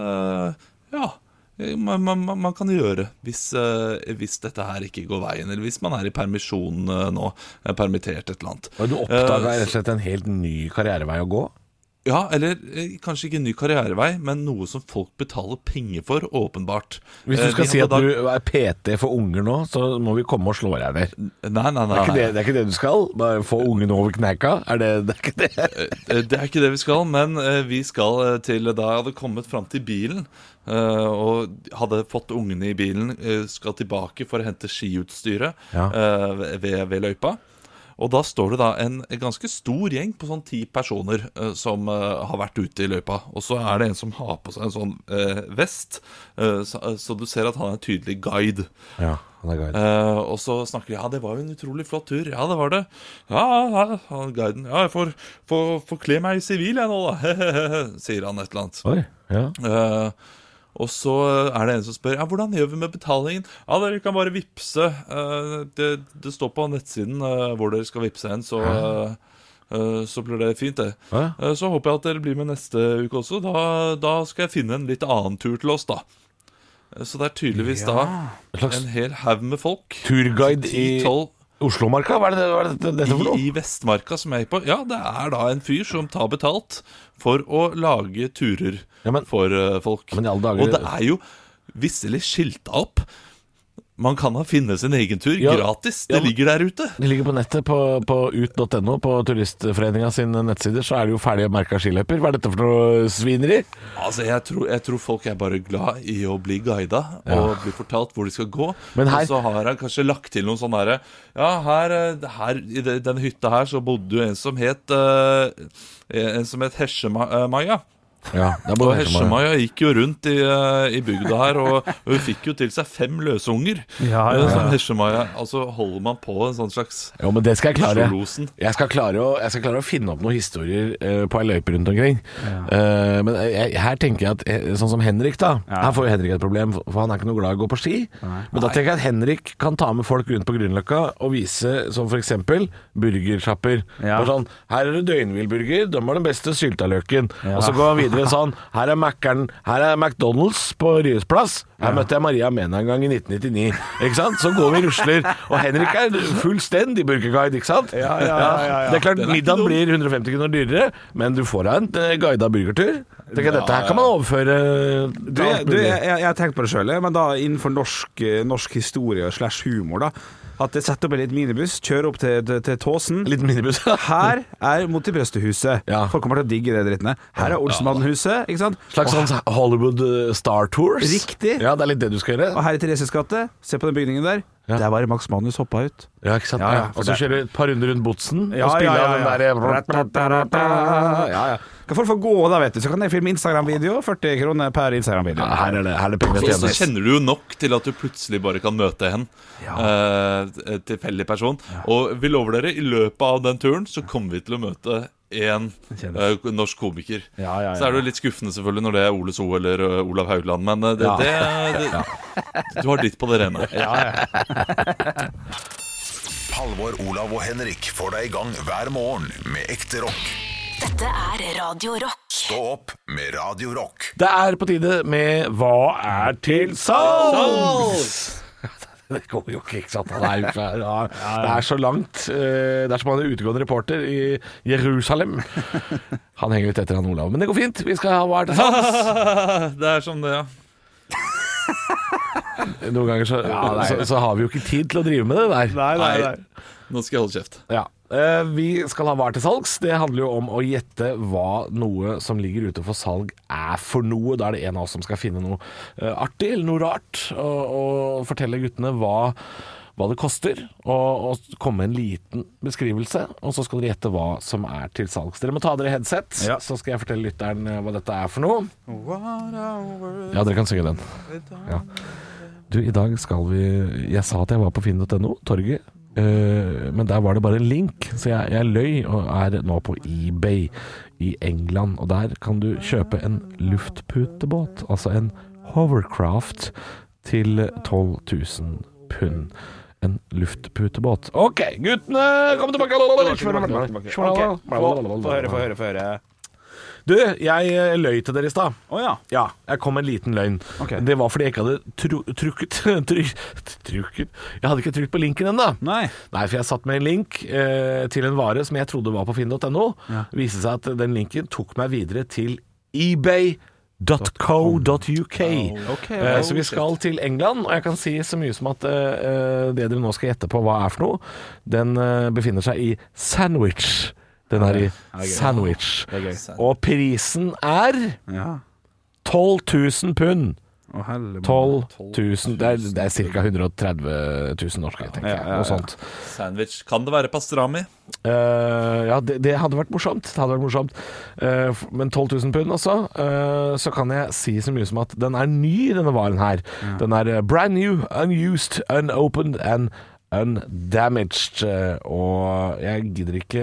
man kan gjøre hvis dette her ikke går veien, eller hvis man i permisjon nå, permittert et eller annet. Og du oppdaget rett og slett en helt ny karrierevei å gå? Ja, eller kanskje ikke en ny karrierevei, men noe som folk betaler penger for, åpenbart. Hvis du skal si at du PT for unger nå, så må vi komme og slå deg der. Nei. Det er ikke det du skal? Bare få ungen over kneika? Det er ikke det? Det ikke det vi skal, men vi skal til da jeg hadde kommet frem til bilen, og hadde fått ungene i bilen, skal tilbake for å hente skiutstyret ved løypa. Og da står det da en ganske stor gjeng på sånn 10 personer som har vært ute i løypa. Og så det en som har på seg en sånn vest, så du ser at han en tydelig guide. Ja, han guide. Og så snakker de, det var jo en utrolig flott tur. Ja, det var det. Ja, guiden. Ja, jeg får kle meg i sivil jeg nå da, sier han et eller annet. Oi, ja. Og så det en som spør, hvordan gjør vi med betalingen? Ja, dere kan bare vippse. Det står på nettsiden hvor dere skal vippse hen, så blir det fint det. Så håper jeg at dere blir med neste uke også. Da skal jeg finne en litt annen tur til oss da. Så det tydeligvis da en hel haug med folk. Turguide i Oslomarka, hva det dette for noe? I Vestmarka som jeg gikk på. Ja, det da en fyr som tar betalt for å lage turer for folk. Men i alle dager... Og det jo visselig skilta opp. Man kan finne sin egen tur gratis. Det ligger der ute. Det ligger på nettet på ut.no, på Turistforeningen sin nettsider, så det jo ferdige merka skiløper. Hva dette for noe svineri? Altså, jeg tror folk bare glad i å bli guida og bli fortalt hvor de skal gå. Men her... Og så har han kanskje lagt til noen sånne der, her i denne hytta her så bodde jo en som het Hesjemaja. Ja, og Hesjemaja gikk jo rundt i bygda her, og hun fikk jo til seg 5 løseunger. Som Hesjemaja. Altså holder man på en sånn slags... Jo, men det skal jeg klare. Jeg skal klare å finne opp noen historier på en løype rundt omkring. Men her tenker jeg at sånn som Henrik da, her får jo Henrik et problem, for han ikke noe glad i å gå på ski. Men da tenker jeg at Henrik kan ta med folk rundt på Grünerløkka og vise, som for eksempel burgershapper. Sånn, her det døgnhvilburger, de har den beste syltaløken. Og så går han videre sånn, her McDonald's på Ryesplass. Her møtte jeg Maria Mena en gang i 1999. Ikke sant? Så går vi rusler, og Henrik fullstendig burgerguide, ikke sant? Ja. Det klart, middagen blir 150 kroner dyrere, men du får en guidet burgertur. Dette her kan man overføre. Jeg har tenkt på det selv, men da innenfor norsk historie / humor da, at jeg setter opp en liten minibuss, kjører opp til Tåsen. Liten minibuss. Her Mot i brøstehuset. Folk kommer til å digge det drittene. Her Olsenmannhuset, ikke sant? Slags sånn Hollywood Star Tours. Riktig. Ja, det litt det du skal gjøre. Og her i Thereses gate, se på den bygningen der. Der var Max Manus hoppa ut. Ja, ikke sant? Og så kjører du et par runder rundt Botsen og spiller den der... Kan folk få gå da, vet du, så kan jeg filme Instagram-video, 40 kroner per Instagram-video. Her det penger til. Og så kjenner du jo nok til at du plutselig bare kan møte en tilfeldig person. Og vi lover dere, i løpet av den turen så kommer vi til å møte en norsk komiker. Så det jo litt skuffende selvfølgelig når det Ole So eller Olav Haugland, men du har ditt på det rene. Halvor, Olav og Henrik får deg i gang hver morgen med ekte rock. Dette Radio Rock. Stå opp med Radio Rock. Det på tide med Hva til salgs? Det går jo ikke sant? Det så langt. Det som han utegående reporter i Jerusalem. Han henger litt etter han Olav, men det går fint. Vi skal ha Hva til salgs. Det som det, Noen ganger så har vi jo ikke tid til å drive med det der. Nei. Nå skal jeg holde kjeft. Vi skal ha Hva til salgs. Det handler jo om å gjette hva noe som ligger ute for salg for noe. Da det en av oss som skal finne noe artig eller noe rart og fortelle guttene hva hva det koster, og komme med en liten beskrivelse, og så skal dere gjette hva som er til salgs. Dere må ta dere headset, så skal jeg fortelle lytteren hva dette er for noe. Ja, dere kan synge den. Ja. Du, i dag skal vi... Jeg sa at jeg var på finn.no, torget, men der var det bare en link, så jeg løy og er nå på eBay i England, og der kan du kjøpe en luftputebåt, altså en hovercraft til 12 000 pund. En luftputebåt. Ok, guttene, kom tilbake. Få høre. Du, jeg løy til dere i stad. Ja, jeg kom med en liten løgn. Det var fordi jeg ikke hadde trukket. Jeg hadde ikke trykt på linken ennå. Nei, for jeg satt med en link til en vare som jeg trodde var på finn.no. Det viste seg at den linken tok meg videre til ebay.co.uk. Så vi skal til England, og jeg kan si så mye som at det dere nå skal gjette på hva er for noe, den befinner seg i Sandwich. Den er i Sandwich. Og prisen er 12 000 pund. 12 000. Det er ca. 130 000 norske, tenker jeg. Noe sånt. Sandwich. Kan det være pastrami? Ja, det hadde vært morsomt. Men 12 000 pund også. Så kan jeg si så mye som at den er ny, denne varen her. Den er brand new, unused, unopened and undamaged, og jeg gidder ikke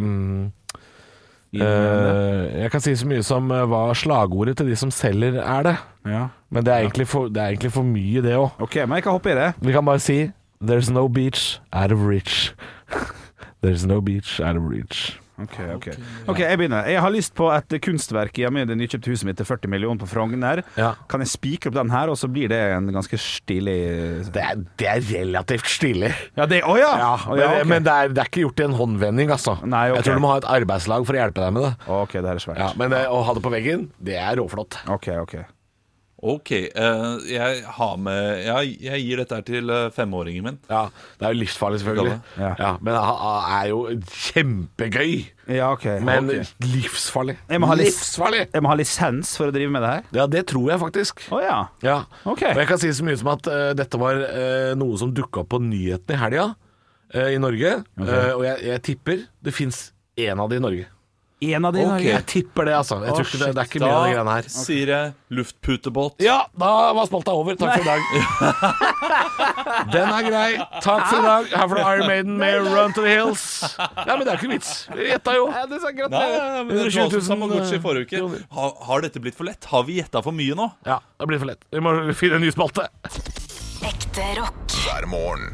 jeg kan si så mye som hva slagordet til de som selger er det, men det er egentlig for mye det også. Ok, men jeg kan hoppe i det. Vi kan bare si There's no beach out of reach. There's no beach out of reach. Ok, jeg begynner. Jeg har lyst på et kunstverk i det nykjøpte huset mitt til 40 millioner på Frogner. Kan jeg spikre opp den her, og så blir det en ganske stilig... Det er relativt stilig. Men det er ikke gjort i en håndvending, altså. Nei, Jeg tror du må ha et arbeidslag for å hjelpe deg med det. Ok, det er svært. Men å ha det på veggen, det er råflott. Ok, jeg gir dette her til 5-åringen min. Ja, det er jo livsfarlig selvfølgelig. Men det er jo kjempegøy. Men livsfarlig. Jeg må ha lisens for å drive med det her? Ja, det tror jeg faktisk. Og jeg kan si så mye som at dette var noe som dukket opp på nyhetene i helga i Norge. Og jeg tipper det finnes en av de i Norge. En av de i Norge? Jeg tipper det, altså. Jeg tror ikke det er ikke mye av de greiene her. Sier jeg luftputebåt. Ja, da var spalta over. Takk for i dag. Den er grei. Takk for i dag. Her får du Iron Maiden med Run to the Hills. Ja, men det er ikke vits. Vi gjettet jo. Det var også Tamagotchi i forrige uke. Har dette blitt for lett? Har vi gjettet for mye nå? Ja, det har blitt for lett. Vi må finne en ny spalte. Ekte rock. Hver morgen.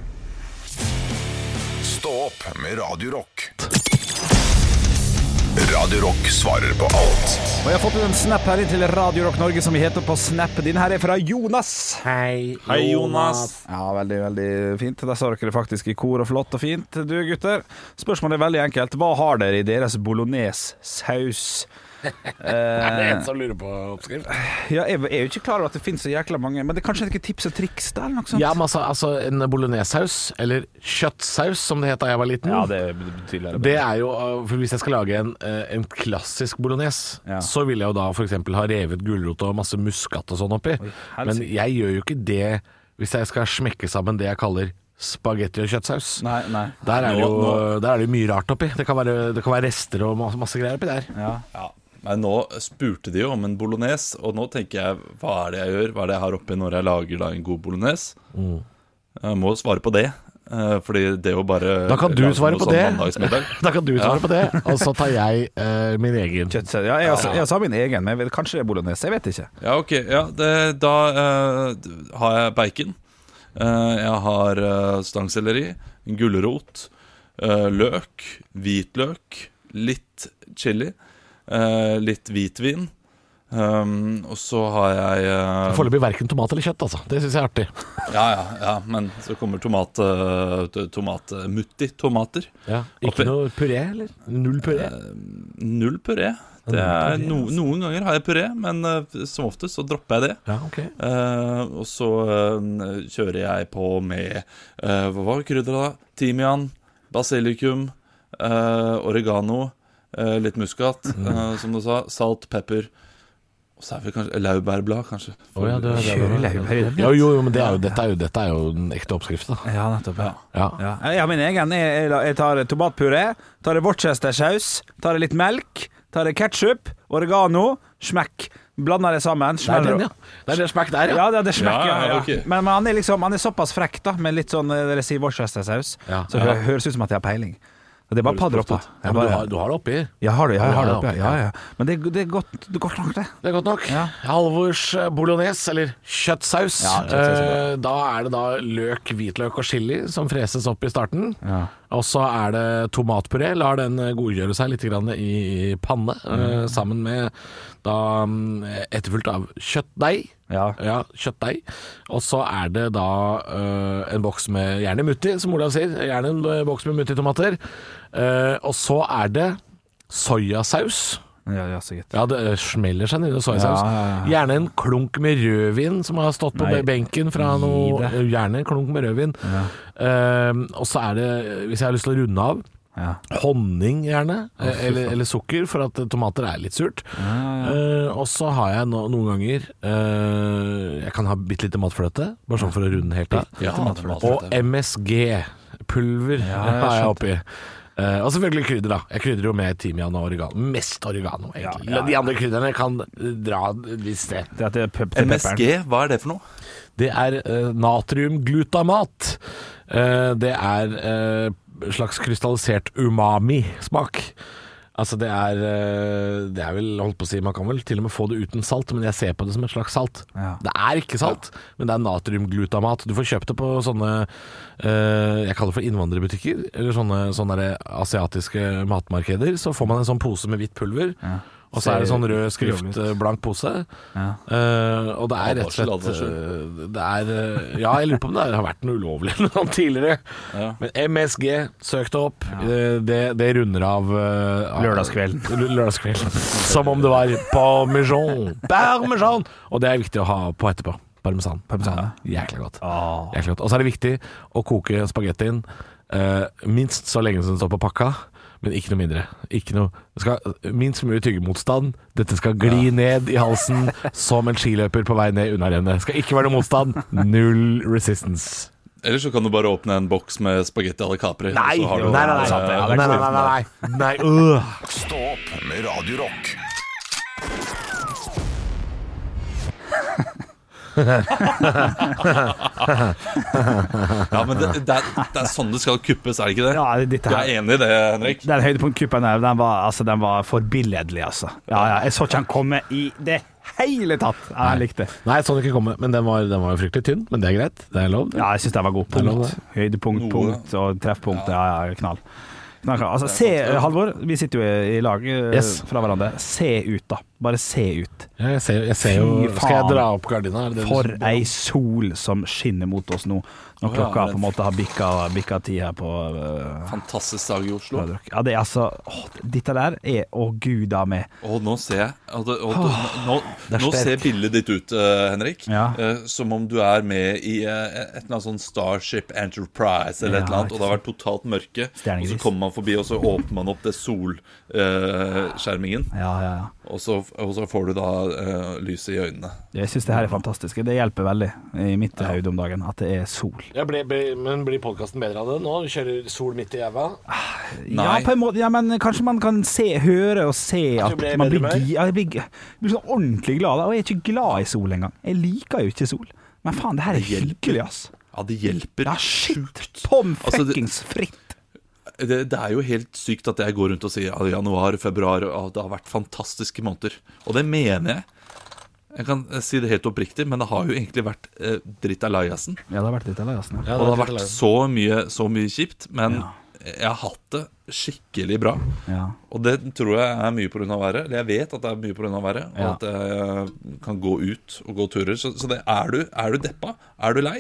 Stå opp med Radio Rock. Radio Rock svarer på alt. Og jeg har fått en snap her inn til Radio Rock Norge som vi heter på snap. Din her er fra Jonas. Hei Jonas. Ja, veldig, veldig fint. Der sa dere det faktisk i kor og flott og fint. Du gutter, spørsmålet er veldig enkelt. Hva har dere i deres bolognese-saus? Er det en som lurer på oppskrift? Ja, jeg er jo ikke klar over at det finnes så jækla mange. Men det er kanskje ikke tips og triks der eller noe sånt? Ja, men altså en bolognese-saus, eller kjøttsaus som det het da jeg var liten. Ja, det er jo, for hvis jeg skal lage en klassisk bolognese, så vil jeg jo da for eksempel ha revet gulrot og masse muskat og sånn oppi. Men jeg gjør jo ikke det hvis jeg skal smekke sammen det jeg kaller spagetti og kjøttsaus. Nei. Der er det jo mye rart oppi. Det kan være rester og masse greier oppi der. Ja. Men nå spurte de jo om en bolognese, og nå tenker jeg, hva er det jeg gjør? Hva er det jeg har oppi når jeg lager da en god bolognese? Jeg må svare på det, fordi det er jo bare... Da kan du svare på det. Og så tar jeg min egen. Kjøttsaus. Ja, jeg sa min egen, men kanskje det er bolognese, jeg vet ikke. Ja, ok. Ja, da har jeg bacon. Jeg har stangselleri, gulrot, løk, hvitløk, litt chili, litt hvitvin, og så har jeg Foreløpig verken tomat eller kjøtt, altså. Det synes jeg er artig. Ja, men så kommer mutti-tomater. Ja, ikke noe puré, eller? Null puré? Null puré. Det er noen ganger har jeg puré, men som oftest så dropper jeg det. Ja, okay. Og så kjører jeg på med hva var krydderet da? Timian, basilikum, oregano, litt muskat, som du sa, salt, pepper. Så er vi kanskje laurbærblad, kanskje. Jo, men dette er jo den ekte oppskriften. Ja, nettopp. Ja. Ja, min egen jeg tar tomatpuré, tar Worcestersaus, tar litt melk, tar ketchup, oregano, smekk. Blander det sammen. Det er det smekk der, ja. Ja, det er smekk, ja. Okay. Men han er såpass frekk da, med litt sånn, det sier Worcestersaus, så det høres ut som at jeg har peiling. Det er bare paddroppa. Du har det oppi? Jeg har det oppi, ja. Men det er godt nok, det. Det er godt nok. Halvors bolognese, eller kjøttsaus. Da er det løk, hvitløk og chili som freses opp i starten. Og så er det tomatpuré. Lar den godgjøre seg litt grann i panne, sammen med etterfulgt av kjøttdeig. Kjøttdeig. Og så er det en boks med gjerne mutti, som Olav sier. Gjerne en boks med mutti-tomater. Og så er det sojasaus. Det smeller seg ned i sojasaus. Gjerne en klunk med rødvin som har stått på benken fra noe. Gjerne en klunk med rødvin. Og så er det, hvis jeg har lyst til å runde av, honning gjerne, eller sukker, for at tomater er litt surt. Og så har jeg noen ganger jeg kan ha bitte litt matfløte, bare sånn for å runde helt av. Og MSG-pulver har jeg oppi. Og selvfølgelig krydder da. Jeg krydder jo med timian og oregano. Mest oregano, egentlig. De andre krydderne kan dra hvis det. MSG, hva er det for noe? Det er natriumglutamat. Det er slags krystallisert umami-smak. Altså det er vel, holdt på å si, man kan vel til og med få det uten salt, men jeg ser på det som et slags salt. Det er ikke salt, men det er natriumglutamat. Du får kjøpt det på sånne, jeg kaller det for innvandrerbutikker, eller sånne asiatiske matmarkeder. Så får man en sånn pose med hvitt pulver, og så er det sånn rød skrift, blank pose. Og det er rett og slett jeg lurer på om det har vært noe ulovlig noe tidligere. Men MSG, søk det opp. Det runder av lørdagskvelden. Som om det var parmesan. Og det er viktig å ha på etterpå. Parmesan. Jækla godt. Og så er det viktig å koke spagettien minst så lenge som den står på pakka. Men ikke noe mindre. Det skal minst mulig tyggemotstand. Dette skal gli ned i halsen som en skiløper på vei ned under rennet. Det skal ikke være noe motstand. Null resistance. Eller så kan du bare åpne en boks med spagetti alle Capri. Nei. Stå opp med Radio Rock. Men det er sånn det skal kuppes, er det ikke det? Du er enig i det, Henrik? Den høydepunktkuppen der, den var forbilledlig, altså. Jeg så ikke han komme i det hele tatt. Jeg likte det. Nei, jeg så den ikke komme, men den var jo fryktelig tynn. Men det er greit, det er lov. Ja, jeg synes den var god. Høydepunkt og treffpunkt, knall. Altså, Halvor, vi sitter jo i lag fra hverandre. Se ut da, bare se ut. Jeg ser jo. Skal jeg dra opp gardina? For ei sol som skinner mot oss nå. Når klokka på en måte har bikka 10 her på fantastisk dag i Oslo. Ja, det er altså dette der er gud av meg. Nå ser jeg nå ser bildet ditt ut, Henrik, som om du er med i et eller annet sånn Starship Enterprise eller et eller annet, og det har vært totalt mørke, og så kommer man forbi, og så åpner man opp det solskjermingen, og så får du da lyset i øynene. Jeg synes det her er fantastisk. Det hjelper veldig i mitt høyde om dagen at det er sol. Men blir podcasten bedre av det nå? Du kjører sol midt i jæva? Ja, på en måte. Ja, men kanskje man kan høre og se at man jeg blir sånn ordentlig glad. Og jeg er ikke glad i sol engang. Jeg liker jo ikke sol. Men faen, det her er hyggelig, ass. Ja, det hjelper. Ja, shit. Tom fuckings fritt. Det er jo helt sykt at jeg går rundt og sier januar, februar, det har vært fantastiske måneder. Og det mener jeg. Jeg kan si det helt oppriktig, men det har jo egentlig vært dritt av lajasen. Ja, det har vært dritt av lajasen. Og det har vært så mye kjipt, men jeg har hatt det skikkelig bra. Og det tror jeg er mye på grunn av været. Eller jeg vet at det er mye på grunn av været, og at jeg kan gå ut og gå turer. Så det, er du deppa? Er du lei?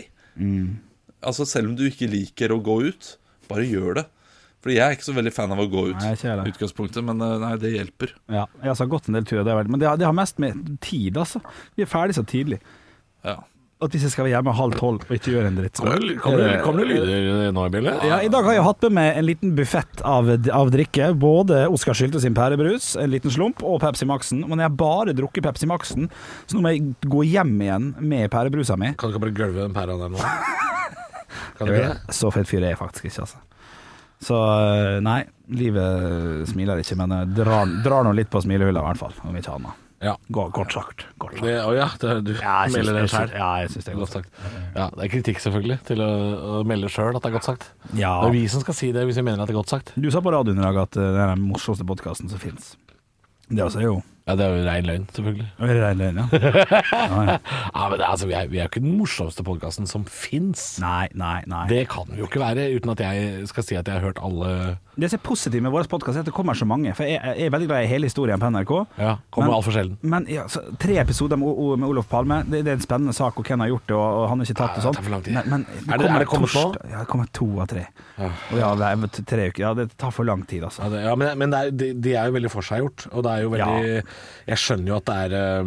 Altså selv om du ikke liker å gå ut, bare gjør det. Fordi jeg er ikke så veldig fan av å gå ut i utgangspunktet, men nei, det hjelper. Ja, jeg har gått en del turer, men det har mest med tid, altså. Vi er ferdig så tidlig. Ja. at hvis jeg skal være hjemme 11:30 og ikke gjøre en dritt Kommer det lyder nå i bildet? Ja, i dag har jeg hatt med meg en liten buffett av drikke. Både Oskar Sylte sin pærebrus, en liten slump, og Pepsi Maxen. Men jeg har bare drukket Pepsi Maxen, så nå må jeg gå hjem igjen med pærebrusa mi. Kan du ikke bare gølve den pæra der nå? Kan du gjøre det? Så fett fyr er jeg faktisk ikke, altså. Så nei, livet smiler ikke, men drar nå litt på smilehullet i hvert fall, om ikke annet. Ja. Godt sagt. Du melder det selv. Ja, jeg synes det er godt sagt. Ja, det er kritikk selvfølgelig til å melde selv at det er godt sagt. Ja. Det er vi som skal si det hvis vi mener at det er godt sagt. Du sa på radioen i dag at det er den morsomste podcasten som finnes. Det også er jo Ja, det er jo rein løgn, selvfølgelig. Rein løgn, ja. Ja, men altså, vi er jo ikke den morsomste podcasten som finnes. Nei. Det kan vi jo ikke være, uten at jeg skal si at jeg har hørt alle. Det som er positivt med vår podcast er at det kommer så mange. For jeg er veldig glad i hele historien på NRK. Ja, kommer alt for sjelden. Men ja, 3 episoder med Olof Palme, det er en spennende sak, og hvem har gjort det, og han har ikke tatt det sånn. Det tar for lang tid. Men er det kommet nå? Ja, det kommer 2 av 3. Og ja, det er 3 uker. Ja, det tar for lang tid, altså. Ja, men de er jo veldig forseggjort, og det er jo veldig Jeg skjønner jo at det er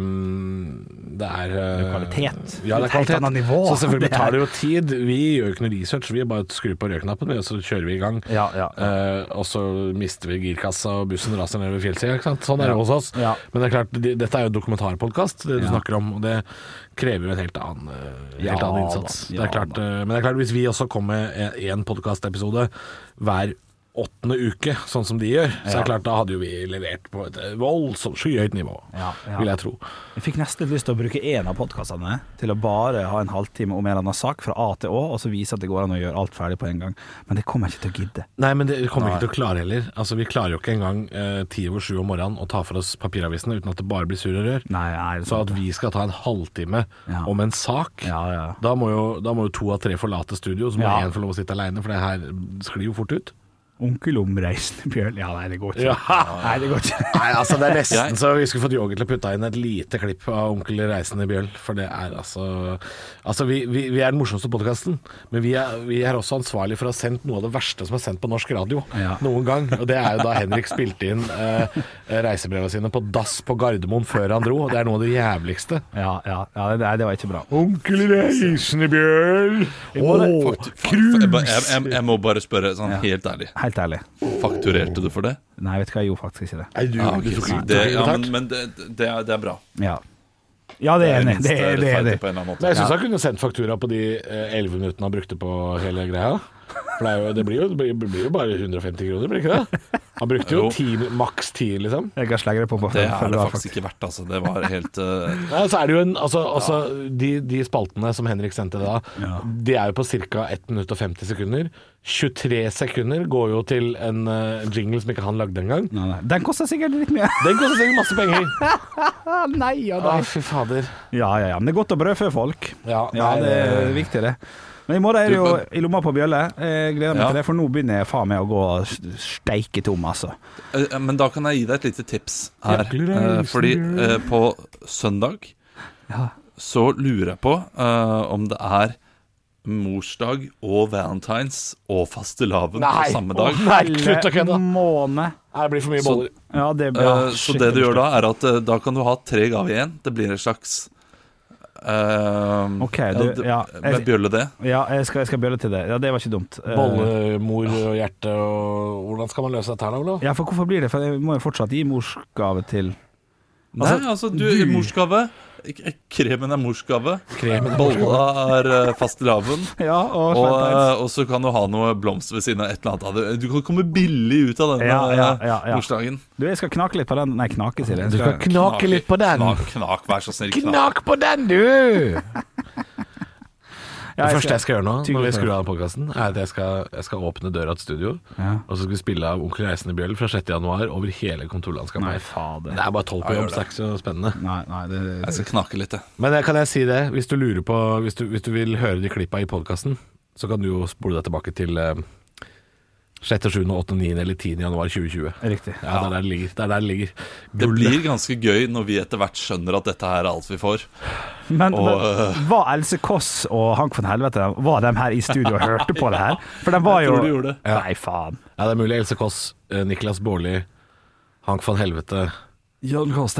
kvalitet. Ja, det er kvalitet. Nivå. Så selvfølgelig tar det jo tid. Vi gjør jo ikke noe research, vi bare skrur på rødknappen, og så kjører vi i gang. Og så mister vi girkassa, og bussen raser ned ved fjellsida, ikke sant? Sånn er det hos oss. Men det er klart, dette er jo dokumentarpodcast, det du snakker om, og det krever jo en helt annen innsats. Det er klart, men det er klart, hvis vi også kommer med en podcastepisode hver 8. uke, sånn som de gjør, så er det klart, da hadde jo vi levert på et voldsomt skyhøyt nivå, vil jeg tro. Jeg fikk nesten lyst til å bruke en av podcastene til å bare ha en halvtime om en eller annen sak fra A til Å, og så vise at det går an å gjøre alt ferdig på en gang. Men det kommer jeg ikke til å gidde. Nei, men det kommer ikke til å klare heller. Altså, vi klarer jo ikke engang 6:10 om morgenen å ta for oss papiravisene uten at det bare blir surr og rør. Så at vi skal ta en halvtime om en sak, da må jo 2 av 3 forlate studio, så må 1 få lov å sitte alene, for det her sklir jo fort ut. Onkel Omreisende Bjørn. Ja, nei, det går ikke. Nei, det går ikke. Nei, altså, det er nesten så vi skulle fått Yogi til å putte inn et lite klipp av Onkel Reisende Bjørn, for det er altså vi er den morsomste podcasten, men vi er også ansvarlig for å ha sendt noe av det verste som er sendt på norsk radio noen gang, og det er jo da Henrik spilte inn reisebrevene sine på dass på Gardermoen før han dro, og det er noe av det jævligste. Ja, det var ikke bra. Onkel Reisende Bjørn! Jeg må bare spørre sånn helt ærlig. Helt ærlig. Fakturerte du for det? Nei, vet du hva, jeg gjorde faktisk ikke det. Men det er bra. Ja, det er enig. Det er det. Men jeg synes jeg kunne sendt faktura på de 11 minuttene han brukte på hele greia. For det blir jo bare 150 kroner, blir det ikke det? Han brukte jo maks 10, liksom. Jeg kan slegge det på. Det er det faktisk ikke verdt, altså. Det var helt Nei, så er det jo de spaltene som Henrik sendte da, de er jo på ca. 1 minutt og 50 sekunder. 23 sekunder går jo til en jingle som ikke han lagde engang. Nei. Den koster sikkert litt mye. Den koster sikkert masse penger. Nei. Fy fader. Ja, men det er godt å brødfø folk. Ja, det er viktig det. Men i morgen er det jo i lomma på bjølle. Jeg gleder meg til det, for nå begynner jeg faen meg å gå steike tom, altså. Men da kan jeg gi deg et lite tips her. Fordi på søndag så lurer jeg på om det er morsdag og valentines og fastelavn på samme dag. Nei, slutt å kødde. Måne. Det blir for mye boller. Så det du gjør da, er at da kan du ha 3 gaver igjen. Det blir en slags med bjølle det. Ja, jeg skal bjølle til det. Ja, det var ikke dumt. Bolle, mor og hjerte og hvordan skal man løse dette her da, Olav? Ja, for hvorfor blir det? For jeg må jo fortsatt gi morsgave til du morsgave. Kremen er morsgave. Bolla er fastelavn. Og så kan du ha noe blomster ved siden av et eller annet. Du kan komme billig ut av denne morsdagen. Jeg skal knake litt på den. Nei, knake, sier jeg. Du skal knake litt på den. Knak, vær så snill. Knak på den, du! Det første jeg skal gjøre nå, når vi skrur av podcasten, er at jeg skal åpne døra til studio, og så skal vi spille av Onkel Reisende Bjøll fra 6. januar over hele kontorlandskapet. Nei, fader. Det er bare 12 på jobb, så det er ikke så spennende. Nei, jeg skal knakke litt, det. Men kan jeg si det, hvis du lurer på, hvis du vil høre de klippa i podcasten, så kan du jo spole deg tilbake til 6., 7., 8., 9. eller 10. januar 2020. Riktig. Ja, det er der det ligger. Det blir ganske gøy når vi etter hvert skjønner at dette her er alt vi får. Men var Else Kåss og Hank von Helvete, var de her i studio og hørte på det her? For de var jo... Jeg tror de gjorde det. Nei, faen. Ja, det er mulig. Else Kåss, Niklas Baarli, Hank von Helvete, Jon Kåss,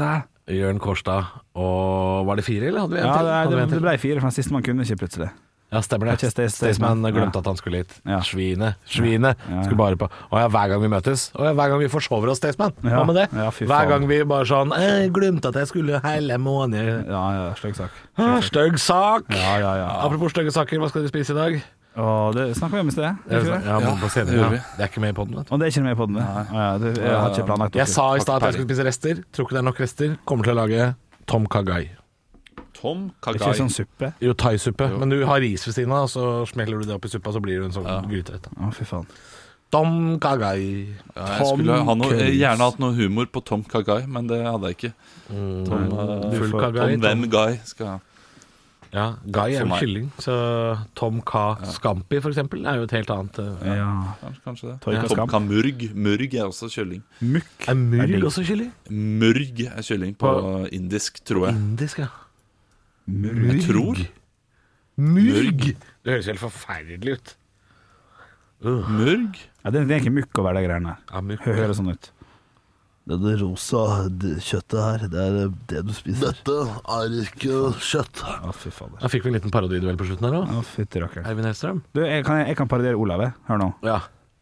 Jørn Kårstad, og var det 4, eller hadde vi en Ja, til? det ble 4, for den siste man kunne ikke plutselig. Ja, stemmer det. Staysman glemte at han skulle hit. Svine. Skulle bare på. Og hver gang vi møtes, og hver gang vi forsover oss, Staysman. Hva med det? Hver gang vi bare sånn, jeg glemte at jeg skulle hele måned. Ja, stygg sak. Stygg sak. Ja. Apropos stygge saker, hva skal du spise i dag? Det snakker vi om i sted. Det er ikke med i podden, vet du. Og det er ikke med i podden, jeg har ikke planlagt. Jeg sa i stad at jeg skulle spise rester. Tror ikke det er nok rester. Kommer til å lage Tom Kagai. Tom Kagai. Ikke sånn suppe? Jo, thai-suppe. Men du har ris ved siden av, så smeller du det opp i suppa, så blir det en sånn gryterett. Fy faen. Tom Kagai. Jeg skulle gjerne hatt noe humor på Tom Kagai, men det hadde jeg ikke. Full Kagai. Tom Hvem Guy skal Ja, Guy er jo kylling, så Tom K. Scampi for eksempel er jo et helt annet. Kanskje det. Tom K. Murg er også kylling. Er murg også kylling? Murg er kylling på indisk, tror jeg. Indisk, ja. Jeg tror. Murg? Det høres helt forferdelig ut. Murg? Ja, det er ikke mukk over de greiene. Hører sånn ut. Det er det rosa kjøttet her. Det er det du spiser. Dette er ikke kjøtt. Fy faen. Jeg fikk vi en liten parodiduell på slutten her også. Fytti rakker. Eivind Hellstrøm. Du, jeg kan parodiere Olav, hør nå. Ja.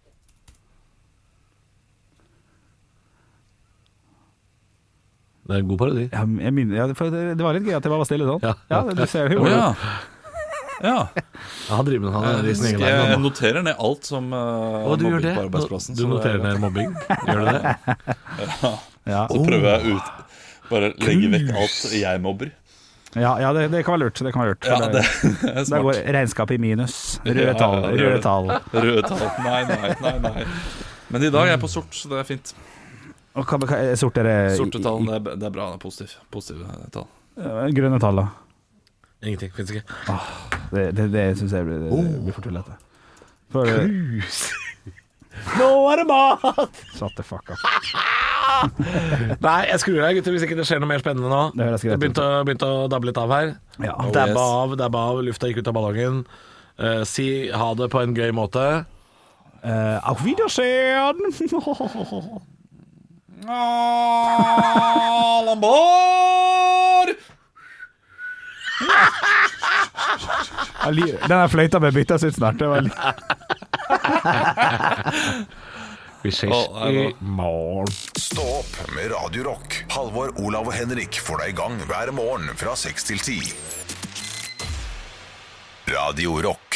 Det er en god parodi. Det var litt gøy at jeg bare var stille sånn. Ja, du ser humor. Ja. Han driver med Jeg noterer ned alt som mobbing på arbeidsplassen. Du noterer ned mobbing? Gjør du det? Så prøver jeg bare legge vekk alt jeg mobber. Ja, det kan være lurt. Det går regnskap i minus. Røde tall. Nei. Men i dag er jeg på sort, så det er fint. Og hva er sort? Sorte tall, det er bra. Det er positive tall. Grønne tall da? Ingenting, finnes ikke. Det synes jeg blir for tullete. Nå er det mat! Shut the fuck up. Nei, jeg skrur deg, gutter, hvis ikke det skjer noe mer spennende nå. Det begynte å dabbe litt av her. Dabbe av, lufta gikk ut av ballongen. Si ha det på en gøy måte. Auf Wiedersehen! Lambord! Denne fløyta med byttes ut snart. Det var Vi ses i morgen. Stå opp med Radio Rock. Halvor, Olav og Henrik får deg i gang hver morgen fra 6 til 10. Radio Rock.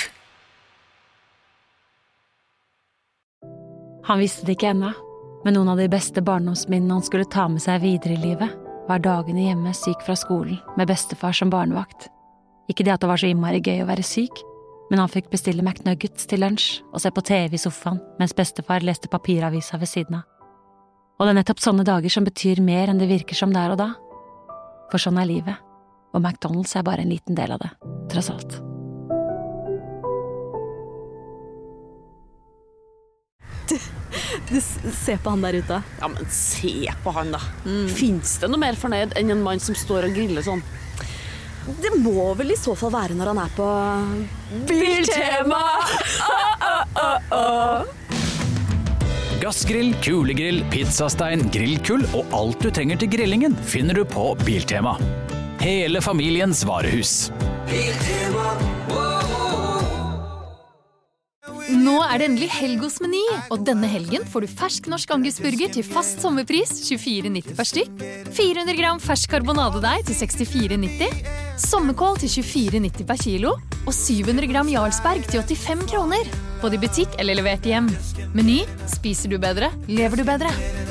Han visste det ikke ennå, men noen av de beste barndomsminnene han skulle ta med seg videre i livet, var dagene hjemme syk fra skolen med bestefar som barnevakt. Ikke det at det var så innmari gøy å være syk, men han fikk bestille McNuggets til lunsj og se på TV i sofaen mens bestefar leste papiravisa ved siden av. Og det er nettopp sånne dager som betyr mer enn det virker som der og da. For sånn er livet, og McDonald's er bare en liten del av det, tross alt. Du ser på han der ute. Ja, men se på han da. Finnes det noe mer fornøyd enn en mann som står og griller sånn? Det må vel i så fall være når han er på Biltema! Gassgrill, kulegrill, pizzastein, grillkull og alt du trenger til grillingen finner du på Biltema. Hele familiens varehus. Biltema. Nå er det endelig helg hos Meny, og denne helgen får du fersk norsk angusburger til fast sommerpris 24,90 per stykk, 400 gram fersk karbonadedeig til 64,90, sommerkål til 24,90 per kilo, og 700 gram Jarlsberg til 85 kroner. Både i butikk eller levert hjem. Meny, spiser du bedre, lever du bedre.